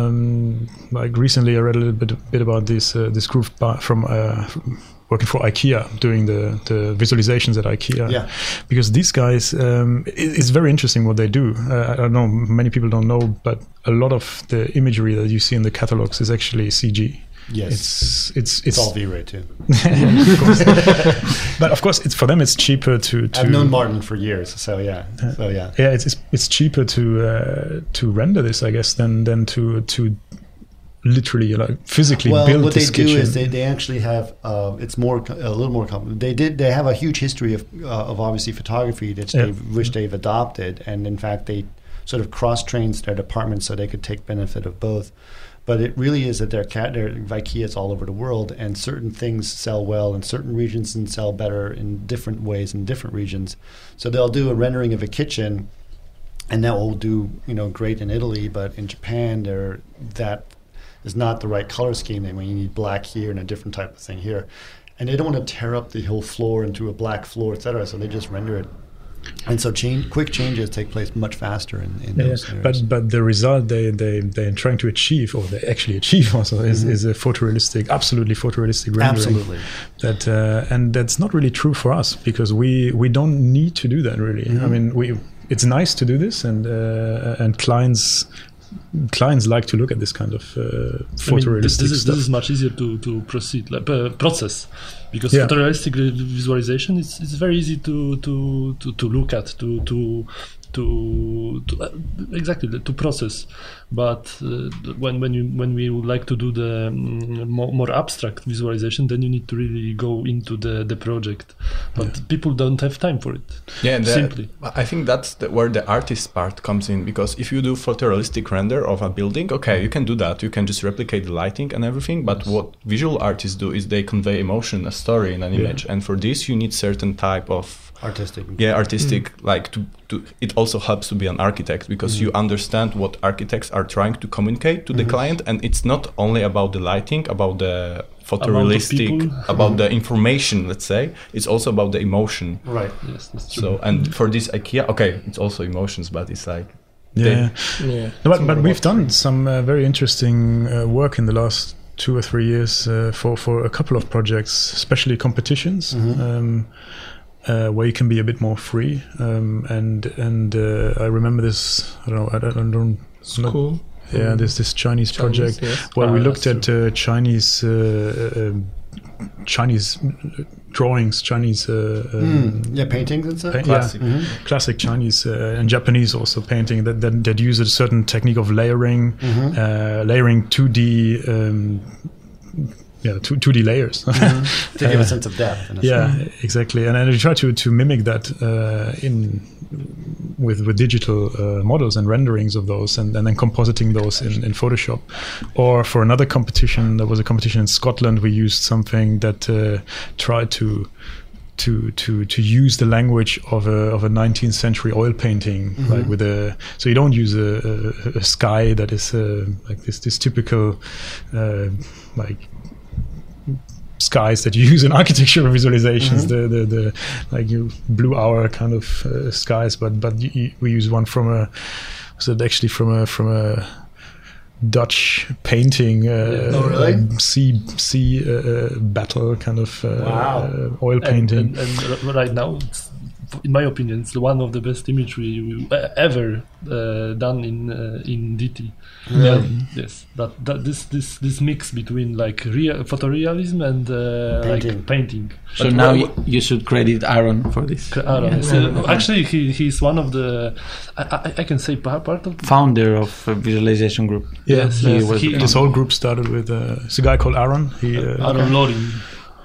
like recently I read a little bit about this group from working for IKEA, doing the visualizations at IKEA. Yeah. Because these guys, it's very interesting what they do. I don't know, many people don't know, but a lot of the imagery that you see in the catalogs is actually CG. Yes, it's all V-Ray too. Of course. But of course, for them it's cheaper to. I've known Martin for years, so yeah. Yeah, it's cheaper to render this, I guess, than to literally physically build what this they do kitchen. is they actually have it's a little more complicated. They have a huge history of obviously photography which they've adopted, and in fact they sort of cross-trained their department so they could take benefit of both. But it really is that they're IKEA's all over the world, and certain things sell well in certain regions and sell better in different ways in different regions. So they'll do a rendering of a kitchen, and that will do great in Italy, but in Japan that is not the right color scheme. You need black here and a different type of thing here, and they don't want to tear up the whole floor into a black floor, etc. So they just render it. And so quick changes take place much faster in those areas. But the result they're trying to achieve, or they actually achieve also, is a absolutely photorealistic rendering. Absolutely. And that's not really true for us, because we don't need to do that really. I mean, it's nice to do this, and clients like to look at this kind of photorealistic stuff. This is much easier to process, because photorealistic visualization is very easy to look at, to process. But when we would like to do the more abstract visualization, then you need to really go into the project. But people don't have time for it. Yeah, simply. I think that's where the artist part comes in, because if you do photorealistic render of a building, okay, you can do that. You can just replicate the lighting and everything. But what visual artists do is they convey emotion, a story in an image, and for this you need certain type of artistic. Like to it also helps to be an architect, because you understand what architects are trying to communicate to the client, and it's not only about the lighting, about the photorealistic, about the information, let's say. It's also about the emotion. Right. Yes, that's true. So, and for this IKEA, okay, it's also emotions, but it's like No, but we've done some very interesting work in the last 2 or 3 years for a couple of projects, especially competitions. Where you can be a bit more free, and I remember this. I don't. School. Yeah, there's this Chinese project where we looked at Chinese drawings, Chinese paintings and stuff. Classic. Classic Chinese and Japanese also painting that use a certain technique of layering, layering 2D. 2D layers to give a sense of depth. Exactly, and I try to mimic that with digital models and renderings of those, and then compositing those in Photoshop. Or for another competition, there was a competition in Scotland. We used something that tried to use the language of a 19th century oil painting, like so you don't use a sky that is like this typical like skies that you use in architectural visualizations, the like blue hour kind of skies, but we use one from a Dutch painting, sea battle kind of oil painting. And right now, in my opinion, it's one of the best imagery ever done in DT. Yes, this mix between like photorealism and like painting. So now you should credit Aaron for this. Aaron, actually, he's one of the I can say part of founder of a visualization group. This whole group started with it's a guy called Aaron. Aaron Loring.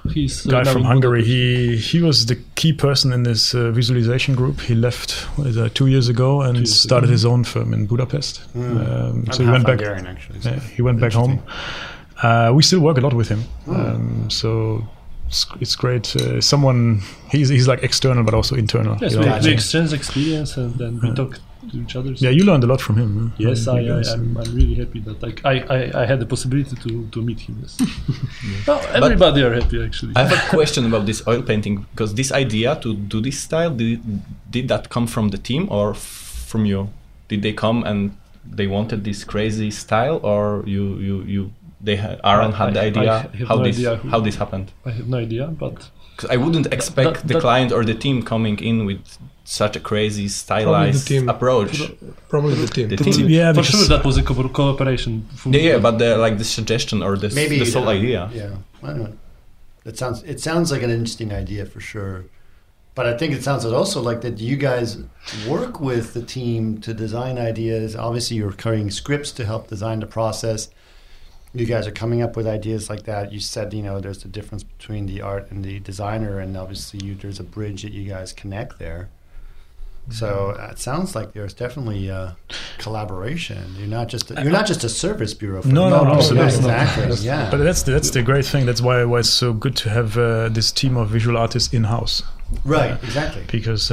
He's guy now from in Hungary. Budapest. He was the key person in this visualization group. He left 2 years ago and started his own firm in Budapest. So he went back. Hungarian, actually. So He went back home. We still work a lot with him. So it's great. He's like external but also internal. Yes, you know? we exchange experience and then we talk to each other. So Yeah, you learned a lot from him. Huh? yes, You guys. I'm really happy that I had the possibility to meet him. Yes. No, everybody are happy actually. I have a question about this oil painting, because this idea to do this style, did that come from the team or from you? Did they come and they wanted this crazy style, or Aaron had the idea? I have no idea How this happened? I have no idea, but 'Cause I wouldn't expect the client or the team coming in with such a crazy stylized team. approach. Probably the team. The team. Yeah, for because sure that was a cooperation. Yeah, but the suggestion or the whole idea. Yeah, I don't know. It sounds like an interesting idea for sure, but I think it sounds also like that you guys work with the team to design ideas. Obviously, you're carrying scripts to help design the process. You guys are coming up with ideas like that. You said, there's a difference between the art and the designer, and obviously there's a bridge that you guys connect there. So it sounds like there's definitely collaboration. You're not just a service bureau. For No, absolutely. Exactly. Yeah. But that's the great thing. That's why it's so good to have this team of visual artists in house. Right. Exactly. Because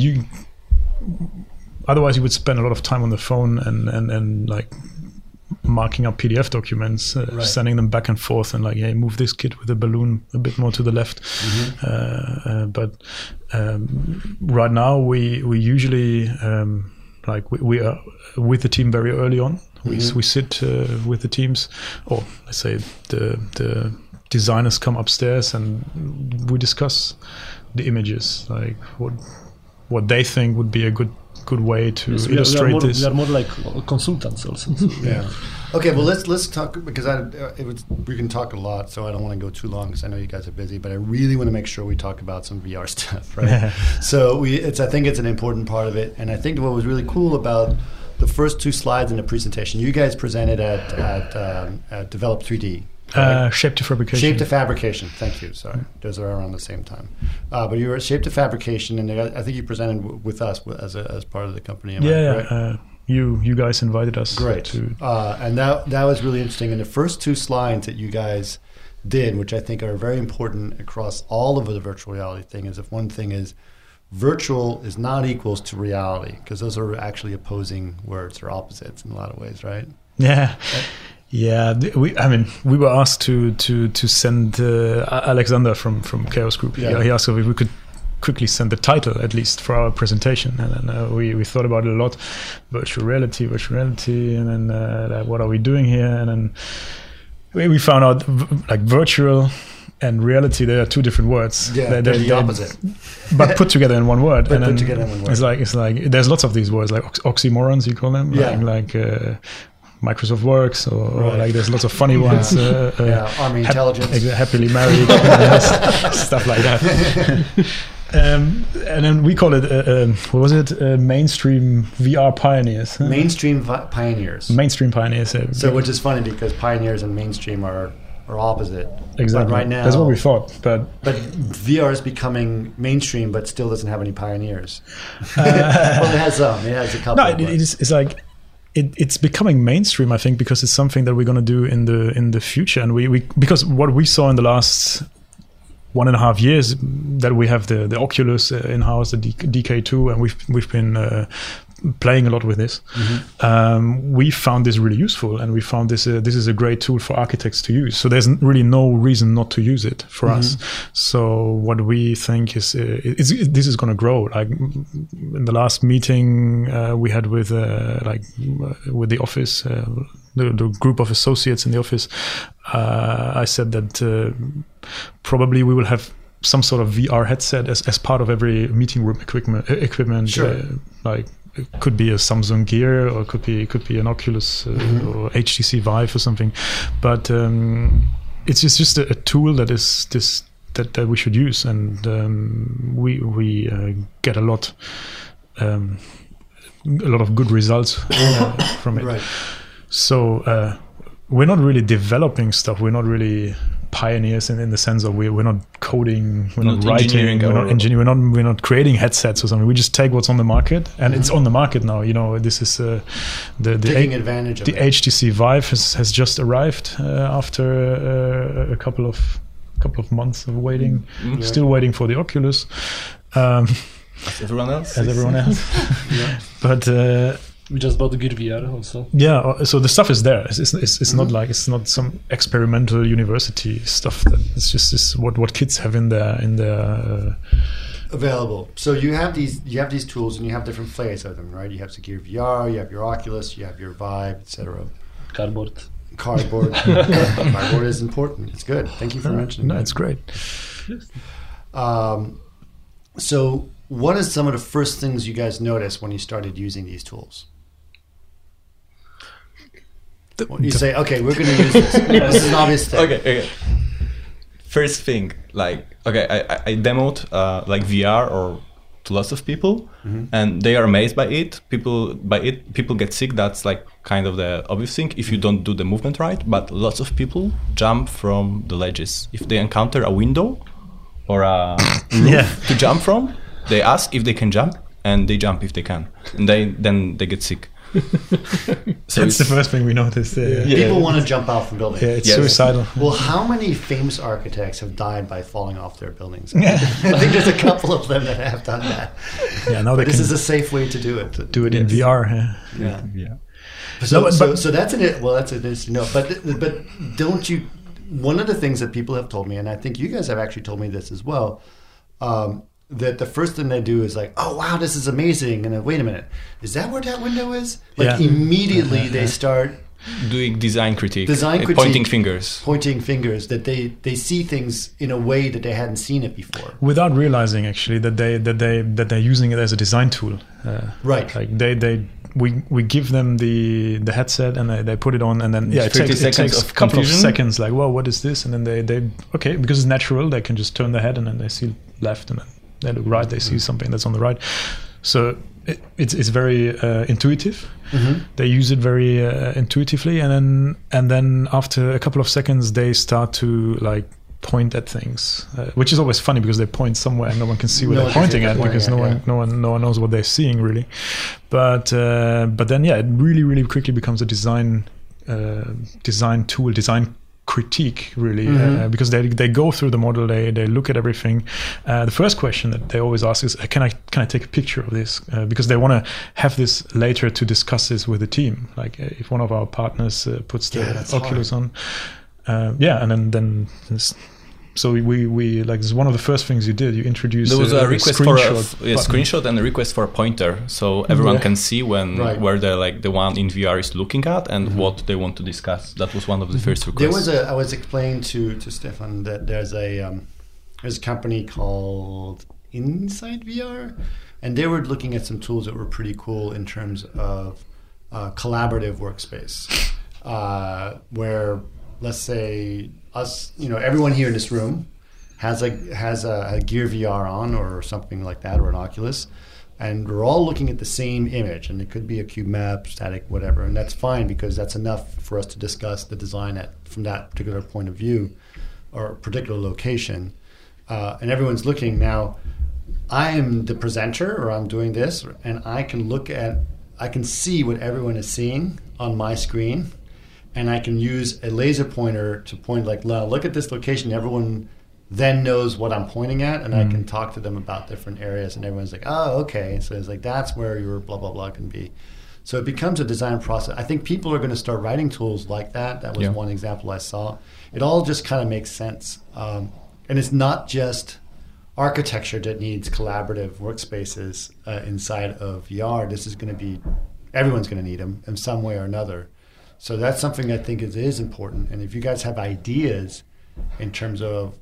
otherwise you would spend a lot of time on the phone and like marking up PDF documents, sending them back and forth, and like, hey, move this kit with the balloon a bit more to the left. But right now we usually we are with the team very early on. We sit with the teams, or let's say the designers come upstairs and we discuss the images, like what they think would be a good way to illustrate this. We are more like consultants also. So. Yeah. Okay. Well, let's talk, because we can talk a lot, so I don't want to go too long because I know you guys are busy. But I really want to make sure we talk about some VR stuff, right? So I think it's an important part of it, and I think what was really cool about the first two slides in the presentation, you guys presented at Develop 3D. Shape to Fabrication. Shape to Fabrication. Thank you. Sorry, those are around the same time. But you were at Shape to Fabrication, and I think you presented with us as part of the company. Am I correct? You guys invited us. Great. And that was really interesting. And the first two slides that you guys did, which I think are very important across all of the virtual reality thing, is if one thing is virtual is not equals to reality, because those are actually opposing words or opposites in a lot of ways, right? Yeah. Yeah, we were asked to send Alexander from Chaos Group. Yeah. He asked if we could quickly send the title at least for our presentation, and then we thought about it a lot. Virtual reality, and then what are we doing here? And then we found out like virtual and reality, they are two different words. Yeah, they're the opposite, but put together in one word. But put together in one word. It's like there's lots of these words, like oxymorons, you call them. Yeah. Like Microsoft Works, or like there's lots of funny ones. Army Intelligence, happily married, stuff like that. And then we call it what was it? Mainstream VR pioneers. Mainstream pioneers. Mainstream pioneers. So which is funny because pioneers and mainstream are opposite. Exactly. But right now, that's what we thought. But VR is becoming mainstream, but still doesn't have any pioneers. Well, it has some. It has a couple. No, it's like. It's becoming mainstream, I think, because it's something that we're going to do in the future, and we because what we saw in the last 1.5 years that we have the Oculus in house, the DK2, and we've been playing a lot with this. We found this really useful, and we found this is a great tool for architects to use. So there's really no reason not to use it for us. So what we think is this is going to grow. Like in the last meeting we had with the office, the group of associates in the office, I said that probably we will have some sort of VR headset as part of every meeting room equipment. Sure. Like it could be a Samsung Gear, or it could be an Oculus or HTC Vive or something. But it's just a tool that is that we should use, and we get a lot of good results from it. Right. So we're not really developing stuff. We're not really pioneers in the sense of we're not coding, we're not writing, engineering we're not engineering, we're not creating headsets or something. We just take what's on the market, and it's on the market now. This is taking advantage of the HTC Vive has just arrived after a couple of months of waiting, still waiting for the Oculus. As everyone else. But we just bought the Gear VR also. Yeah, so the stuff is there. It's not like it's not some experimental university stuff. It's just what kids have in their available. So you have these tools, and you have different flavors of them, right? You have the Gear VR, you have your Oculus, you have your Vive, etc. Cardboard. Cardboard is important. It's good. Thank you for mentioning. No, that. it's great. So what is some of the first things you guys noticed when you started using these tools? When you say, okay, we're going to use this. This is an obvious thing. Okay. First thing, I demoed VR or to lots of people, and they are amazed by it. People get sick. That's kind of the obvious thing if you don't do the movement right. But lots of people jump from the ledges if they encounter a window or a roof to jump from. They ask if they can jump, and they jump if they can, and then they get sick. So that's the first thing we noticed. People want to jump out from buildings. Yeah, it's suicidal. Well, how many famous architects have died by falling off their buildings? I think there's a couple of them that have done that. Yeah, now this is a safe way to do it. Do it in VR. Yeah. So that's an well, that's an interesting note. But don't you? One of the things that people have told me, and I think you guys have actually told me this as well. That the first thing they do is oh wow, this is amazing, and then wait a minute, is that where that window is? Immediately they start doing design critique, pointing fingers that they see things in a way that they hadn't seen it before, without realizing actually that they're using it as a design tool. Right. We give them the headset, and they put it on, and then it takes a couple of seconds. Well, what is this? And then they okay, because it's natural, they can just turn their head, and then they see left, and then they look right, they see something that's on the right. So it's very intuitive. They use it very intuitively, and then after a couple of seconds they start to point at things, which is always funny because they point somewhere and no one can see what they're pointing at because no one knows what they're seeing really. But then it really, really quickly becomes a design tool, design critique really, because they go through the model, they look at everything. The first question that they always ask is, can I take a picture of this? Because they want to have this later to discuss this with the team. If one of our partners puts the Oculus on, and then so we this is one of the first things you did. You introduced there was a request for a screenshot and a request for a pointer, so everyone can see where the one in VR is looking at and what they want to discuss. That was one of the first requests. I was explaining to Stefan that there's a company called Inside VR, and they were looking at some tools that were pretty cool in terms of collaborative workspace, where let's say us, everyone here in this room has a Gear VR on or something like that, or an Oculus, and we're all looking at the same image, and it could be a cube map, static, whatever, and that's fine because that's enough for us to discuss the design from that particular point of view or particular location, and everyone's looking. Now, I am the presenter, or I'm doing this, and I can see what everyone is seeing on my screen. And I can use a laser pointer to point look at this location. Everyone then knows what I'm pointing at, and I can talk to them about different areas, and everyone's oh, okay. So it's that's where your blah, blah, blah can be. So it becomes a design process. I think people are going to start writing tools like that. That was one example I saw. It all just kind of makes sense. And it's not just architecture that needs collaborative workspaces inside of VR. This is going to be, everyone's going to need them in some way or another. So that's something I think is important. And if you guys have ideas in terms of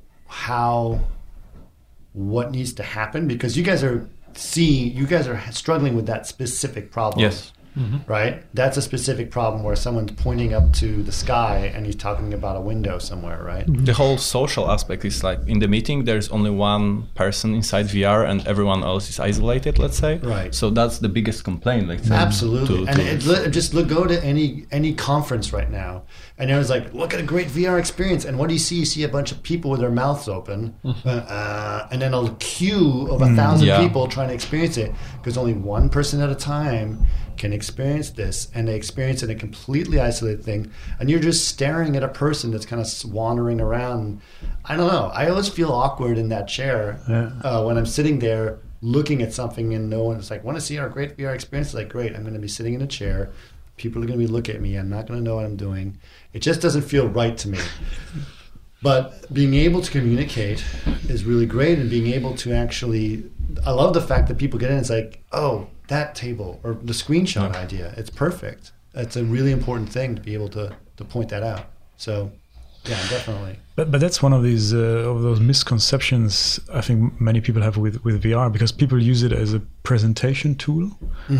what needs to happen, because you guys are struggling with that specific problem. Yes. right? That's a specific problem where someone's pointing up to the sky and he's talking about a window somewhere, right? The whole social aspect is like in the meeting, there's only one person inside VR and everyone else is isolated, let's say. Right. So that's the biggest complaint. Like Absolutely. Go to any conference right now, and everyone's like, look at a great VR experience. And what do you see? You see a bunch of people with their mouths open, and then a queue of 1,000 people trying to experience it, because only one person at a time can experience this, and they experience it in a completely isolated thing, and you're just staring at a person that's kind of wandering around. I don't know. I always feel awkward in that chair when I'm sitting there looking at something and no one's like, want to see our great VR experience? It's like, great, I'm going to be sitting in a chair. People are going to be looking at me. I'm not going to know what I'm doing. It just doesn't feel right to me. But being able to communicate is really great, and being able to actually, I love the fact that people get in, it's like, oh, that table or the screenshot idea, it's perfect. It's a really important thing to be able to point that out. So, yeah, definitely. But that's one of these of those misconceptions I think many people have with VR, because people use it as a presentation tool.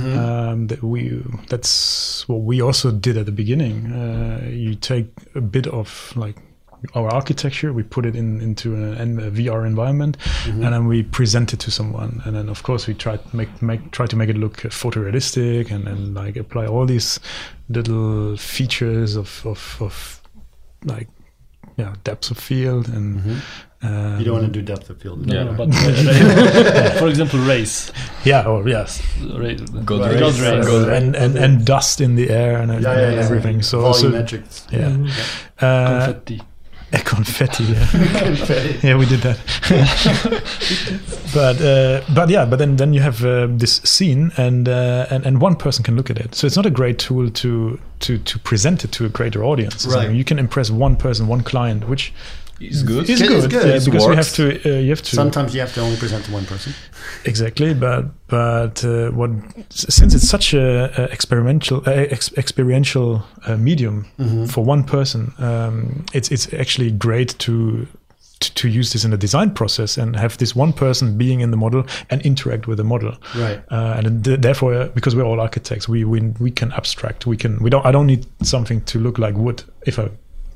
That's what we also did at the beginning. You take a bit of like our architecture, we put it into a VR environment, and then we present it to someone, and then of course we try to make it look photorealistic, and then like apply all these little features of like depth of field, and you don't want to do depth of field. No, but for example, race. Yeah, or yes, God race. And dust in the air and everything. So volumetrics. Confetti. Confetti, yeah, we did that. but then you have this scene, and one person can look at it. So it's not a great tool to present it to a greater audience. Right. So you can impress one person, one client, which is good. It's good. It because works. you have to. Sometimes you have to only present to one person. Exactly, but since it's such a experiential medium for one person, it's actually great to use this in the design process and have this one person being in the model and interact with the model. Right. And therefore, because we're all architects, we can abstract. I don't need something to look like wood if I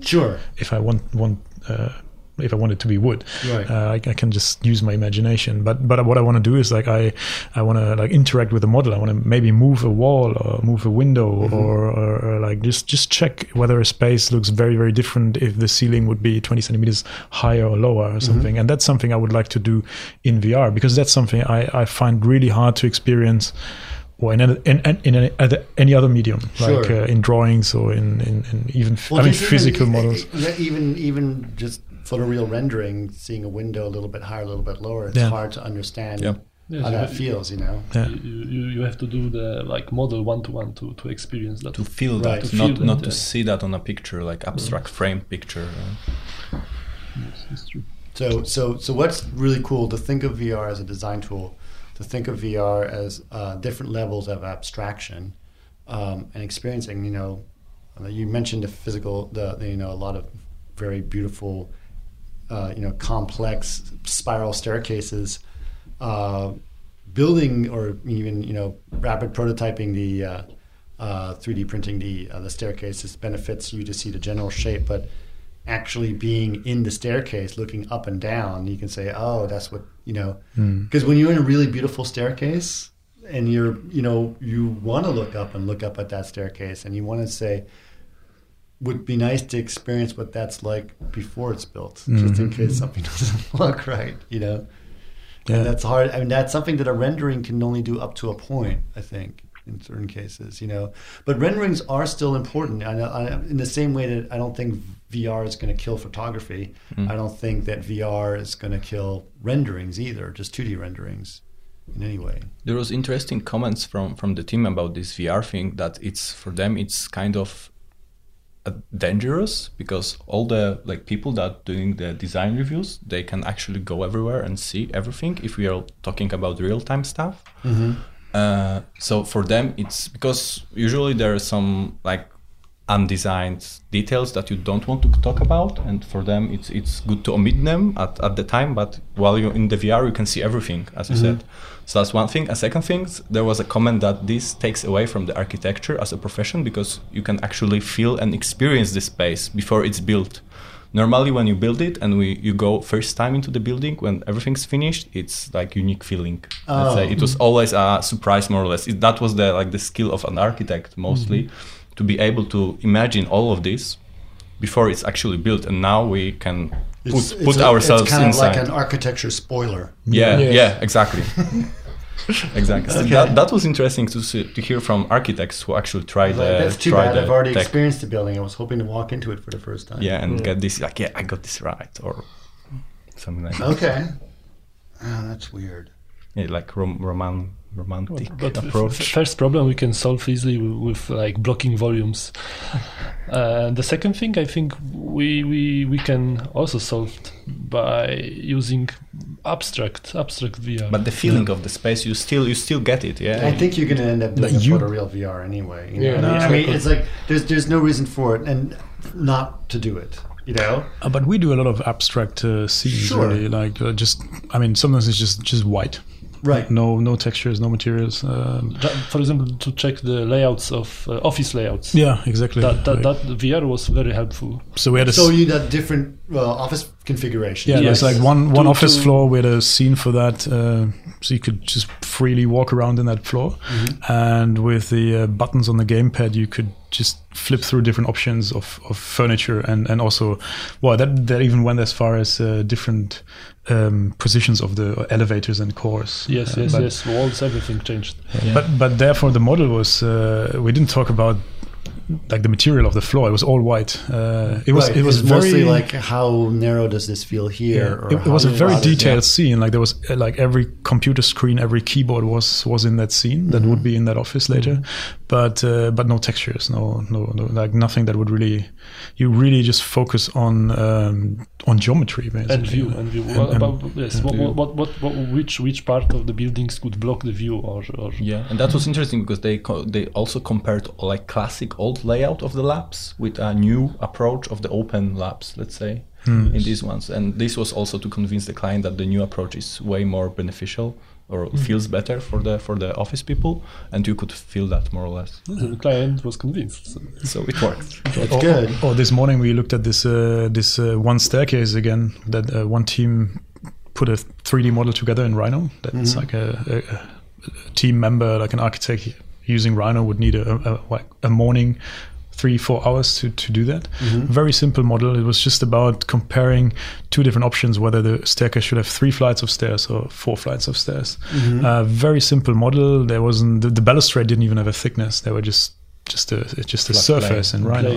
want it to be wood. Right. I can just use my imagination. But what I want to do is like I want to like interact with the model. I want to maybe move a wall or move a window or like just check whether a space looks very, very different if the ceiling would be 20 centimeters higher or lower or something. And that's something I would like to do in VR, because that's something I find really hard to experience or in any other medium, like in drawings or in even physical models. Even just photoreal rendering, seeing a window a little bit higher, a little bit lower, it's hard to understand how that feels. You have to do the like model 1-to-1 to experience that, to feel that, not to see that on a picture, like abstract frame picture. Yes, it's true. So what's really cool to think of VR as a design tool, to think of VR as different levels of abstraction and experiencing. You mentioned the physical, a lot of very beautiful, complex spiral staircases. Building or even rapid prototyping the 3D printing the staircases benefits you to see the general shape, but actually being in the staircase, looking up and down, you can say, oh, that's what, because when you're in a really beautiful staircase and you want to look up at that staircase, and you want to say, would be nice to experience what that's like before it's built, just in case something doesn't look right, And that's hard. I mean, that's something that a rendering can only do up to a point, I think, in certain cases, But renderings are still important. In the same way that I don't think VR is going to kill photography, I don't think that VR is going to kill renderings either, just 2D renderings in any way. There was interesting comments from the team about this VR thing, that for them it's kind of dangerous, because all the people that doing the design reviews, they can actually go everywhere and see everything if we are talking about real-time stuff. So for them, it's because usually there are some undesigned details that you don't want to talk about, and for them it's good to omit them at the time, but while you're in the VR you can see everything, as you said. So that's one thing. A second thing, there was a comment that this takes away from the architecture as a profession, because you can actually feel and experience the space before it's built. Normally when you build it and you go first time into the building, when everything's finished, it's like unique feeling. Let's say it was always a surprise, more or less. That was the skill of an architect mostly, to be able to imagine all of this before it's actually built. And now we can put ourselves inside. It's kind of like an architecture spoiler. Yeah, exactly. Exactly. Okay. That was interesting to hear from architects who actually tried That's too bad. I've already tech. experienced the building. I was hoping to walk into it for the first time. Yeah, and get this, like, I got this right, or something like that. Okay. Oh, that's weird. Yeah, like romantic But approach. first problem we can solve easily with like blocking volumes. The second thing I think we can also solve by using abstract VR. But the feeling of the space, you still get it. Yeah. I think you're going to end up doing Like a photoreal VR anyway. You know? Yeah, I mean, it's like there's no reason for it and not to do it. You know. But we do a lot of abstract scenes. Sure. Really, like sometimes it's just white. Right. No textures, no materials. For example, to check the layouts of office layouts. Yeah, exactly. That VR was very helpful. So we had So you had different office configurations. Yeah, Yes. there's like one office to- floor with a scene for that, so you could just freely walk around in that floor. And with the buttons on the gamepad, you could just flip through different options of furniture, and also, well, that even went as far as different positions of the elevators and cores. Yes, walls, everything changed. But therefore the model was we didn't talk about like the material of the floor. It was all white. It was very, mostly like how narrow does this feel here? Or it was a how very broad is it? detailed scene. Like there was like every computer screen, every keyboard was in that scene that would be in that office later, but no textures, no like nothing that would really. You really just focus on geometry basically. And view. Which part of the buildings could block the view or Yeah, and that was interesting because they also compared like classic old layout of the labs with a new approach of the open labs, let's say, in these ones. And this was also to convince the client that the new approach is way more beneficial or feels better for the office people, and you could feel that more or less. the client was convinced. So it worked. That's good. Or this morning we looked at this one staircase again that one team put a 3D model together in Rhino. That's like a team member, like an architect using Rhino would need a morning, 3-4 hours to do that. Very simple model. It was just about comparing two different options, whether the staircase should have 3 flights of stairs or 4 flights of stairs. Very simple model. There wasn't the balustrade didn't even have a thickness. They were just a surface in Rhino.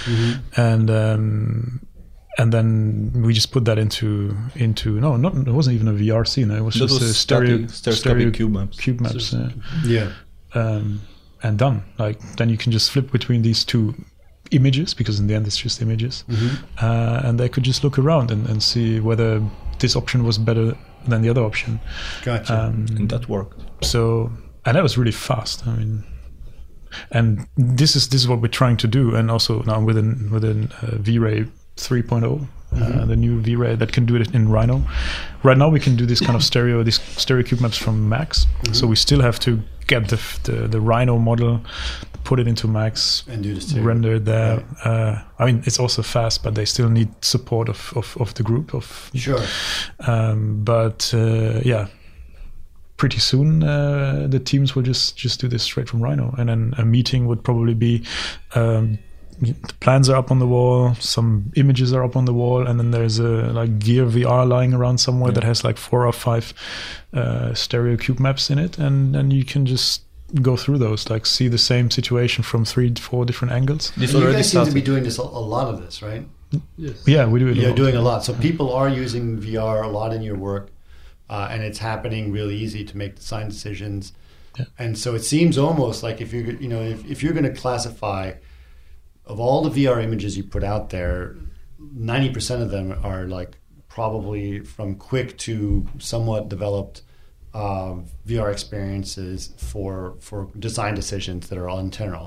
And then we just put that into it wasn't even a VR scene. It was just a stereo cube maps. Cube maps. Yeah. And done. Like then you can just flip between these two images, because in the end it's just images, and they could just look around and see whether this option was better than the other option. Gotcha. And that worked. So, and that was really fast. I mean, and this is what we're trying to do, and also now within V-Ray 3.0. The new V-Ray that can do it in Rhino. Right now we can do this kind of these stereo cube maps from Max. So we still have to get the Rhino model, put it into Max, And do the stereo. render it there. I mean, it's also fast, but they still need support of the group. Sure. Yeah, pretty soon the teams will just do this straight from Rhino, and then a meeting would probably be. The plans are up on the wall, some images are up on the wall, and then there's a like Gear VR lying around somewhere that has like 4 or 5 stereo cube maps in it, and then you can just go through those, like see the same situation from 3-4 different angles. This And you already guys seem to started. be doing this a lot of this, right? Yeah, we do it. You're doing a lot. So people are using VR a lot in your work, and it's happening really easy to make design decisions. Yeah. And so it seems almost like if you're going to classify of all the VR images you put out there, 90% of them are like probably from quick to somewhat developed VR experiences for design decisions that are all internal.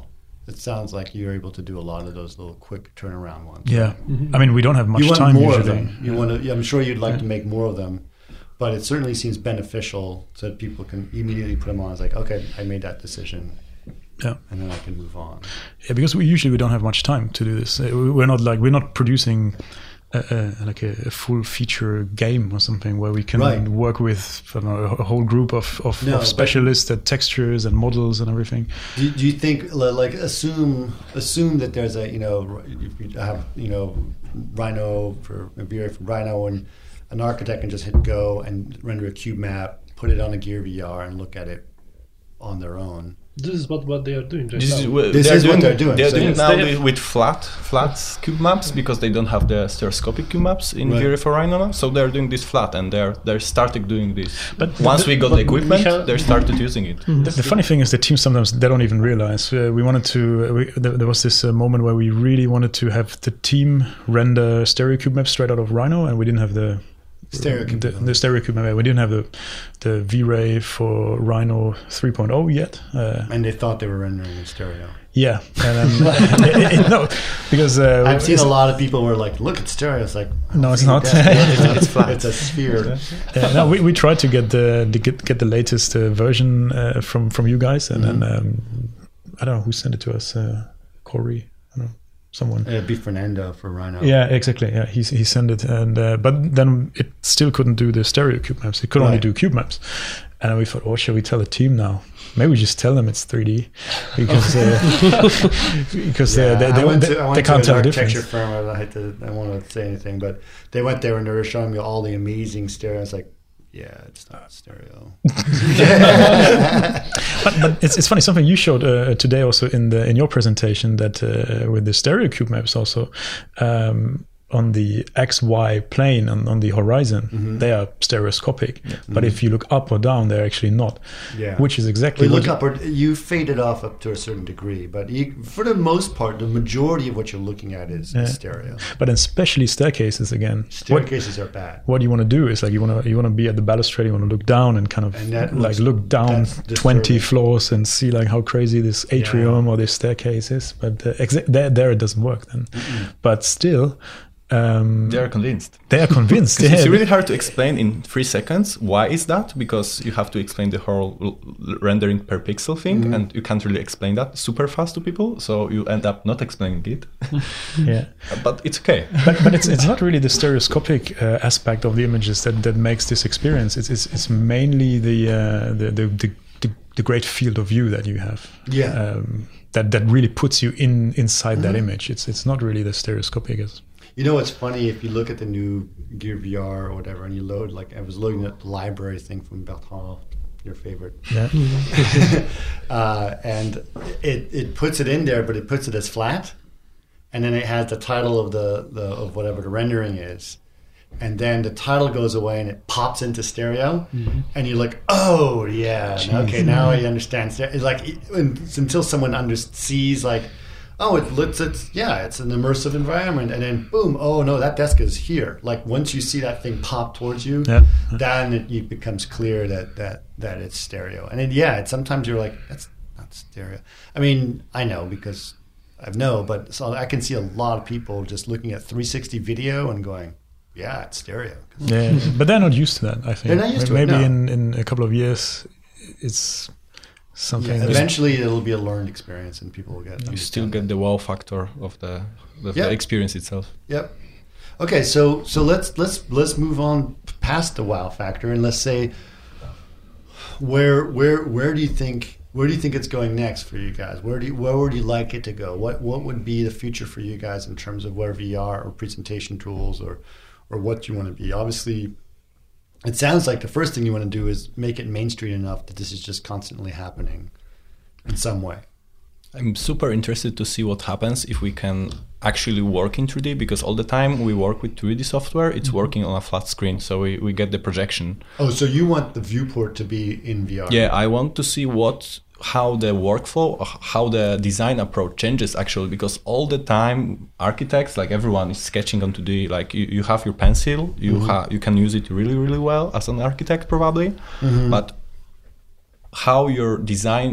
it sounds like you're able to do a lot of those little quick turnaround ones. Yeah, I mean, we don't have much You want time more usually. of them. You want to. I'm sure you'd like to make more of them, but it certainly seems beneficial so that people can immediately put them on. It's like, okay, I made that decision. Yeah. And then I can move on. Yeah, because we don't have much time to do this. We're not producing like a full feature game or something where we can work with, I don't know, a whole group of specialists at textures and models and everything. Do you think, like, assume that there's a, if you have, Rhino for Rhino, and an architect can just hit go and render a cube map, put it on a Gear VR and look at it on their own. This is what they are doing right This now. is what they're doing. They're So doing yes, now they have- with flat cube maps because they don't have the stereoscopic cube maps in Gear for Rhino now. So they're doing this flat, and they're started doing this. But once we got the equipment, they started using it. The funny thing is, the team sometimes they don't even realize. We wanted to. There was this moment where we really wanted to have the team render stereo cube maps straight out of Rhino, and we didn't have the stereo cube map. We didn't have the V-Ray for Rhino 3.0 yet. And they thought they were rendering in stereo. Yeah, and no, because I've seen a lot of people were like, "Look, it's stereo." It's like, no, it's not. It's flat. It's a sphere. No, we tried to get the latest version from you guys, and then I don't know who sent it to us. Corey, I don't know, someone. It'd be Fernando for Rhino. Yeah, exactly. Yeah, he sent it, and but then it still couldn't do the stereo cube maps. It could only do cube maps, and we thought, oh, shall we tell the team now? Maybe we just tell them it's 3D because they can't tell the difference. Architecture firm. I don't want to say anything, but they went there and they were showing me all the amazing stereo. It's like, yeah, it's not stereo. but it's funny, something you showed today also in your presentation, that with the stereo cube maps also on the XY plane on the horizon, they are stereoscopic. But if you look up or down, they're actually not. Yeah. Which is exactly look up, or you fade it off up to a certain degree, but for the most part, the majority of what you're looking at is stereo. But especially staircases again. Staircases are bad. What you want to do is like you want to be at the balustrade, you want to look down and kind of look down 20 floors and see like how crazy this atrium or this staircase is. But there it doesn't work then. But still. They are convinced. It's really hard to explain in 3 seconds. Why is that? Because you have to explain the whole rendering per pixel thing, and you can't really explain that super fast to people. So you end up not explaining it. Yeah, but it's okay. But it's not really the stereoscopic aspect of the images that makes this experience. It's mainly the great field of view that you have. Yeah. That really puts you inside that image. It's not really the stereoscopic. You know what's funny? If you look at the new Gear VR or whatever, and you load, like I was looking at the library thing from Bertrand, your favorite, and it puts it in there, but it puts it as flat, and then it has the title of of whatever the rendering is, and then the title goes away and it pops into stereo, and you're like, oh yeah, okay, now I understand. It's like until someone sees like. Oh, it's an immersive environment, and then boom! Oh no, that desk is here. Like once you see that thing pop towards you, then it becomes clear that it's stereo. And then sometimes you're like, that's not stereo. I mean, I know because but so I can see a lot of people just looking at 360 video and going, yeah, it's stereo. Yeah, but they're not used to that. I think they're not used to maybe it, in a couple of years, it's. Something eventually it'll be a learned experience and people will get you still get the wow factor of the experience itself. Yep. Okay, so let's move on past the wow factor and let's say where do you think it's going next for you guys? Where would you like it to go? What would be the future for you guys in terms of where VR or presentation tools or what you want to be? Obviously it sounds like the first thing you want to do is make it mainstream enough that this is just constantly happening in some way. I'm super interested to see what happens if we can actually work in 3D, because all the time we work with 3D software, it's working on a flat screen, so we get the projection. Oh, so you want the viewport to be in VR? Yeah, I want to see how the workflow, how the design approach changes actually, because all the time architects, like everyone is sketching on 2D, like you have your pencil, you can use it really, really well as an architect probably, but how your design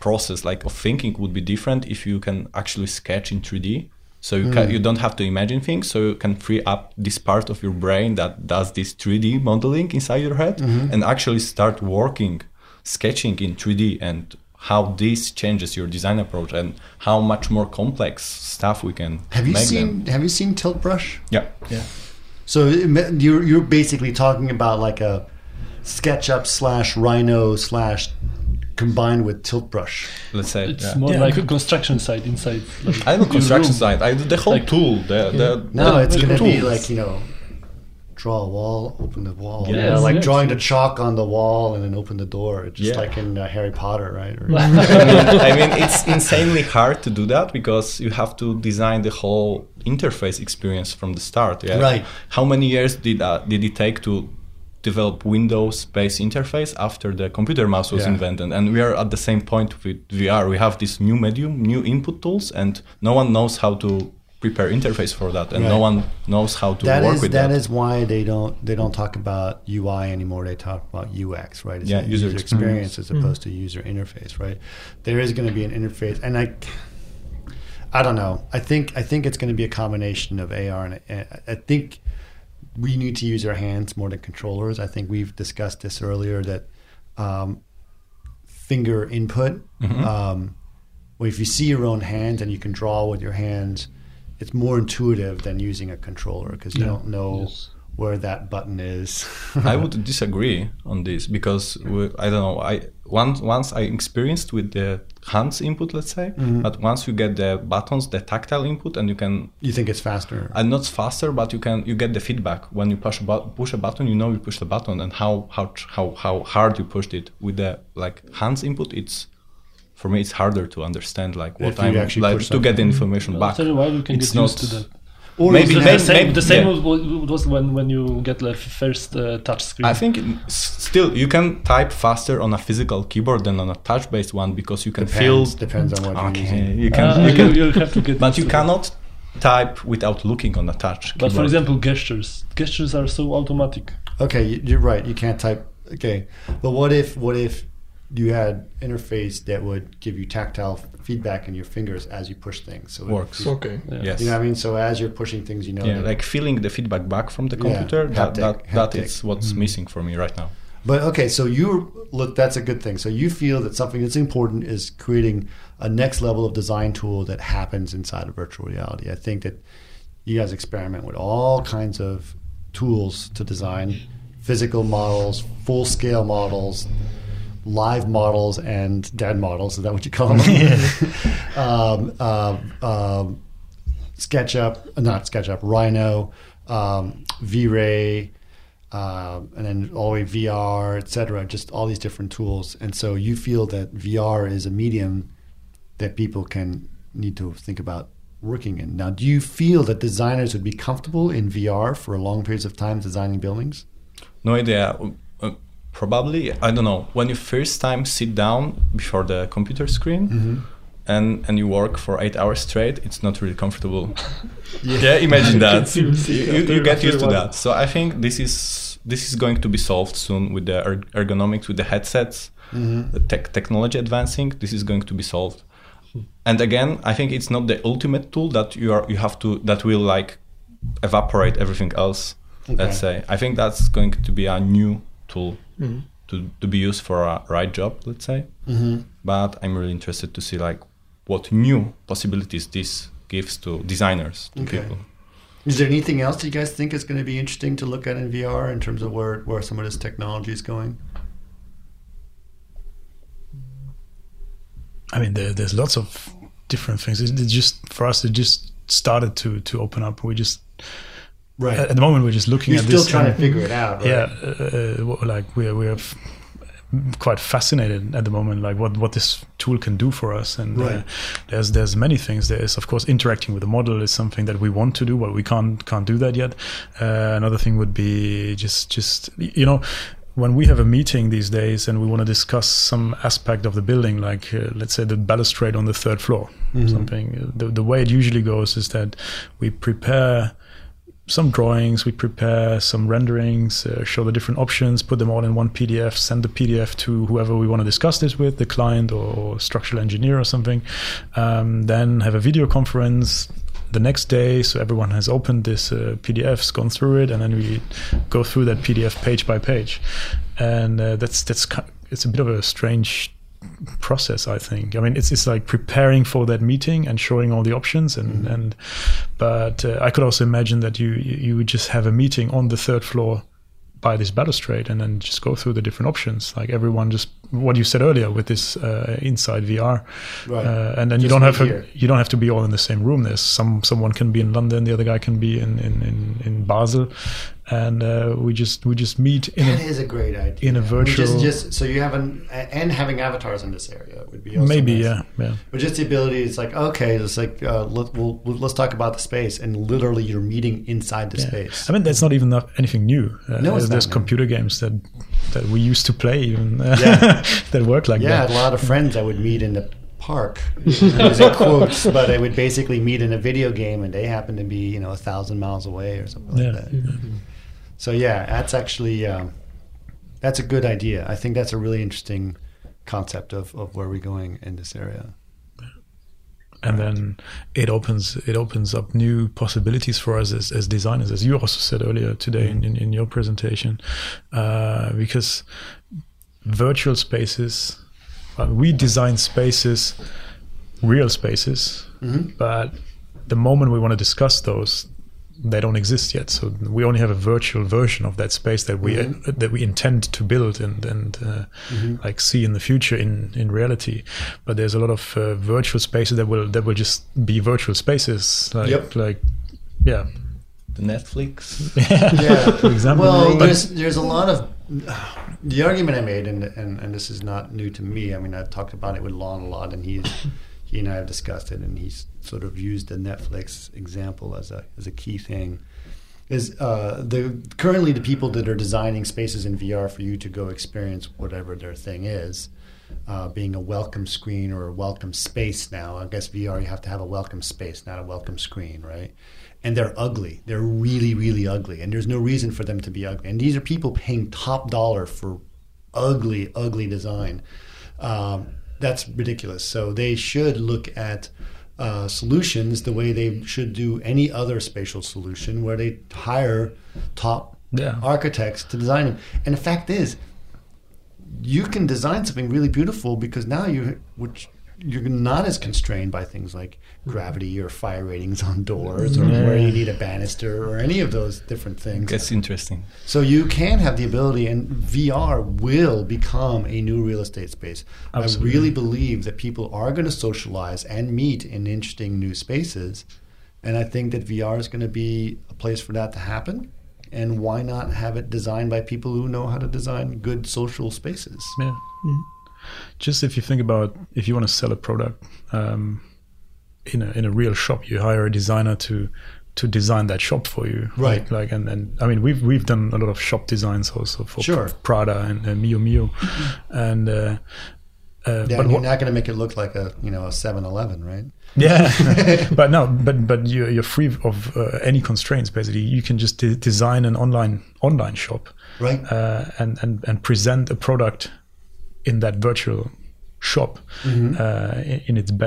process like of thinking would be different if you can actually sketch in 3D. So you don't have to imagine things. So you can free up this part of your brain that does this 3D modeling inside your head and actually start working, sketching in 3D, and how this changes your design approach and how much more complex stuff we can Have you make seen them. Have you seen Tilt Brush? Yeah. So you're basically talking about like a SketchUp / Rhino / combined with Tilt Brush. Let's say It's more like a construction site inside. Like, I do construction your room. site. I do the whole Like- tool. No, it's the going to be tools. like, draw a wall, open the wall. Yes, like yes. drawing the chalk on the wall and then open the door. It's just Yeah. like in Harry Potter, right? I mean, it's insanely hard to do that because you have to design the whole interface experience from the start. Yeah. Right. How many years did it take to develop Windows-based interface after the computer mouse was Yeah. invented? And we are at the same point with VR. We have this new medium, new input tools, and no one knows how to prepare interface for that, and no Right. one knows how to work with that. That is why they don't talk about UI anymore. They talk about UX, right? It's Yeah, a user user experience as opposed to user interface, right? There is going to be an interface, and I don't know. I think it's going to be a combination of AR and I think we need to use our hands more than controllers. I think we've discussed this earlier that finger input. Well, if you see your own hands and you can draw with your hands, it's more intuitive than using a controller because you don't know where that button is. I would disagree on this because I don't know. Once I experienced with the hands input, let's say, but once you get the buttons, the tactile input, and You think it's faster? and not faster, but you get the feedback when you push a button. You know you push the button and how hard you pushed it. With the hands input, for me it's harder to understand what If you I'm actually like push to get the something. information I'll back. tell you why you can It's get used not- to that. Or Maybe- is it- maybe- The same yeah. was when you get the first touch screen. I think still you can type faster on a physical keyboard than on a touch-based one because you can depends on what you're Okay, using. you can. you have to get But used you to cannot type without looking on a touch But for keyboard. example, gestures are so automatic. Okay, you're right. You can't type. Okay, but what if you had interface that would give you tactile feedback in your fingers as you push things? So Works. Okay. Yes. You know what I mean? So as you're pushing things, Yeah, that- like feeling the feedback back from the Yeah, computer. That haptic. is what's missing for me right now. But okay, so that's a good thing. So you feel that something that's important is creating a next level of design tool that happens inside of virtual reality. I think that you guys experiment with all kinds of tools to design physical models, full scale models, live models, and dead models. Is that what you call them? SketchUp, Rhino, V-Ray, and then all the way VR, etc. Just all these different tools. And so you feel that VR is a medium that people can need to think about working in. Now, do you feel that designers would be comfortable in VR for long periods of time designing buildings? No idea. Probably, I don't know. When you first time sit down before the computer screen and you work for 8 hours straight, it's not really comfortable. Yeah, imagine that. You get used to that. So I think this is going to be solved soon with the ergonomics, with the headsets, the technology advancing. This is going to be solved. And again, I think it's not the ultimate tool that that will evaporate everything else. Okay. Let's say. I think that's going to be a new tool to be used for a right job, let's say. But I'm really interested to see what new possibilities this gives to designers, to people. Is there anything else you guys think is going to be interesting to look at in VR in terms of where some of this technology is going? I mean, there's lots of different things. It just for us, it just started to open up. We just Right. at the moment we're just looking You're at still this. trying to and- figure it out, right? Yeah, we're quite fascinated at the moment, what this tool can do for us. And Right. there's many things. There is, of course, interacting with the model is something that we want to do, but we can't do that yet. Another thing would be just when we have a meeting these days and we want to discuss some aspect of the building, let's say the balustrade on the third floor, something. The way it usually goes is that we prepare some drawings, we prepare some renderings, show the different options, put them all in one PDF, send the PDF to whoever we want to discuss this with, the client or structural engineer or something. Then have a video conference the next day, so everyone has opened this PDFs, gone through it, and then we go through that PDF page by page. And it's a bit of a strange process, I think. I mean, it's like preparing for that meeting and showing all the options, but I could also imagine that you would just have a meeting on the third floor by this balustrade and then just go through the different options, like everyone just what you said earlier with this inside VR, right? And then you don't have to be all in the same room. There's someone can be in London, the other guy can be in Basel, and we just meet in that is a great idea in a virtual. Just so you have having avatars in this area would be also maybe nice. yeah. But just the ability, it's like okay, it's like let's talk about the space, and literally you're meeting inside the space. I mean, that's not even anything new. No, it's there's not computer games that we used to play even that work like that. Yeah, I had a lot of friends I would meet in the park, using quotes, but I would basically meet in a video game, and they happen to be 1,000 miles away or something like that. Mm-hmm. So yeah, that's actually that's a good idea. I think that's a really interesting concept of where we're going in this area. And then it opens up new possibilities for us as designers, as you also said earlier today in your presentation, because virtual spaces, we design spaces, real spaces, but the moment we want to discuss those, they don't exist yet. So we only have a virtual version of that space that we intend to build and like see in the future in reality. But there's a lot of virtual spaces that will just be virtual spaces. The Netflix. Yeah, for example. Well, there's a lot of the argument I made, and this is not new to me. I mean, I've talked about it with Lon a lot, and he and I have discussed it, and he's sort of used the Netflix example as a key thing. Is currently the people that are designing spaces in VR for you to go experience whatever their thing is, being a welcome screen or a welcome space now. I guess VR, you have to have a welcome space, not a welcome screen, right? And they're ugly. They're really, really ugly, and there's no reason for them to be ugly. And these are people paying top dollar for ugly, ugly design. That's ridiculous. So they should look at solutions the way they should do any other spatial solution, where they hire top architects to design them. And the fact is, you can design something really beautiful because now you're not as constrained by things like gravity or fire ratings on doors or where you need a banister or any of those different things. That's interesting. So you can have the ability, and VR will become a new real estate space. Absolutely. I really believe that people are going to socialize and meet in interesting new spaces, and I think that VR is going to be a place for that to happen. And why not have it designed by people who know how to design good social spaces? Yeah. Mm-hmm. Just if you think about, if you want to sell a product in a real shop, you hire a designer to design that shop for you, right? Like and I mean we've done a lot of shop designs also for Prada and Mio Mio, and but you're not going to make it look like a 7-Eleven, right? Yeah, but you're free of any constraints. Basically, you can just design an online shop, right? And present a product in that virtual shop in its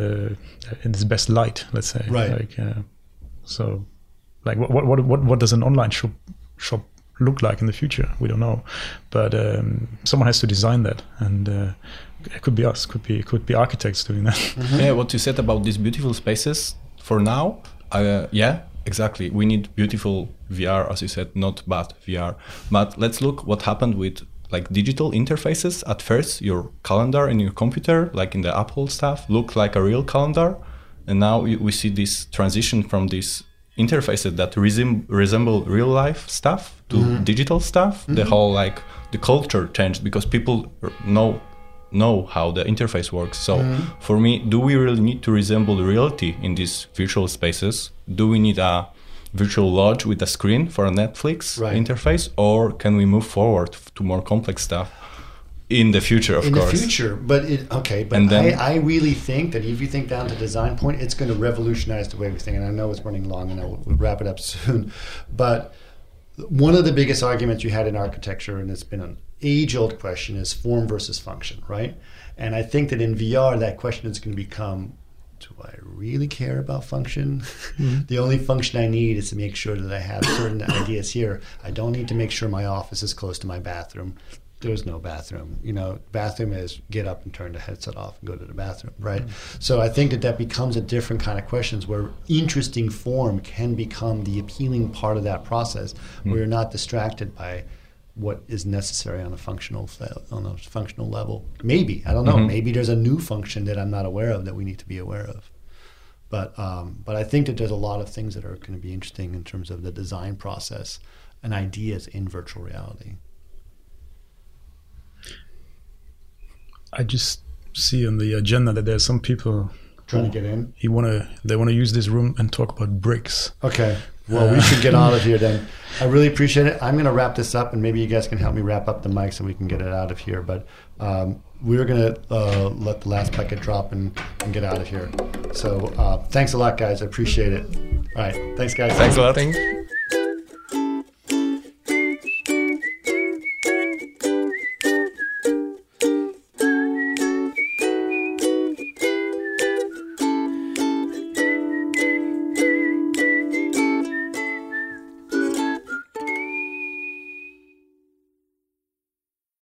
best light, let's say. Right. Like so, like what does an online shop look like in the future? We don't know, but someone has to design that, and it could be us, could be architects doing that. Yeah, what you said about these beautiful spaces for now, exactly. We need beautiful VR, as you said, not bad VR. But let's look what happened with like digital interfaces. At first, your calendar in your computer, like in the Apple stuff, looked like a real calendar, and now we see this transition from these interfaces that resemble real life stuff to digital stuff. The whole the culture changed because people know how the interface works. So for me, do we really need to resemble reality in these virtual spaces? Do we need a virtual lodge with a screen for a Netflix interface, or can we move forward to more complex stuff? in the future, of course. In the future, but And then- I really think that if you think down to design point, it's going to revolutionize the way we think. And I know it's running long, and we'll wrap it up soon. But one of the biggest arguments you had in architecture, and it's been an age-old question, is form versus function, right? And I think that in VR, that question is going to become, do I really care about function? The only function I need is to make sure that I have certain ideas here. I don't need to make sure my office is close to my bathroom. There's no bathroom. Bathroom is get up and turn the headset off and go to the bathroom, right? So I think that becomes a different kind of questions where interesting form can become the appealing part of that process, where you're not distracted by what is necessary on a functional level. Maybe, I don't know. Maybe there's a new function that I'm not aware of that we need to be aware of. But I think that there's a lot of things that are going to be interesting in terms of the design process and ideas in virtual reality. I just see on the agenda that there's some people Trying to get in. They want to use this room and talk about bricks. Okay. Well, we should get out of here then. I really appreciate it. I'm going to wrap this up, and maybe you guys can help me wrap up the mic so we can get it out of here. But we're going to let the last bucket drop and get out of here. So thanks a lot, guys. I appreciate it. All right. Thanks, guys. Thanks a lot. Thanks.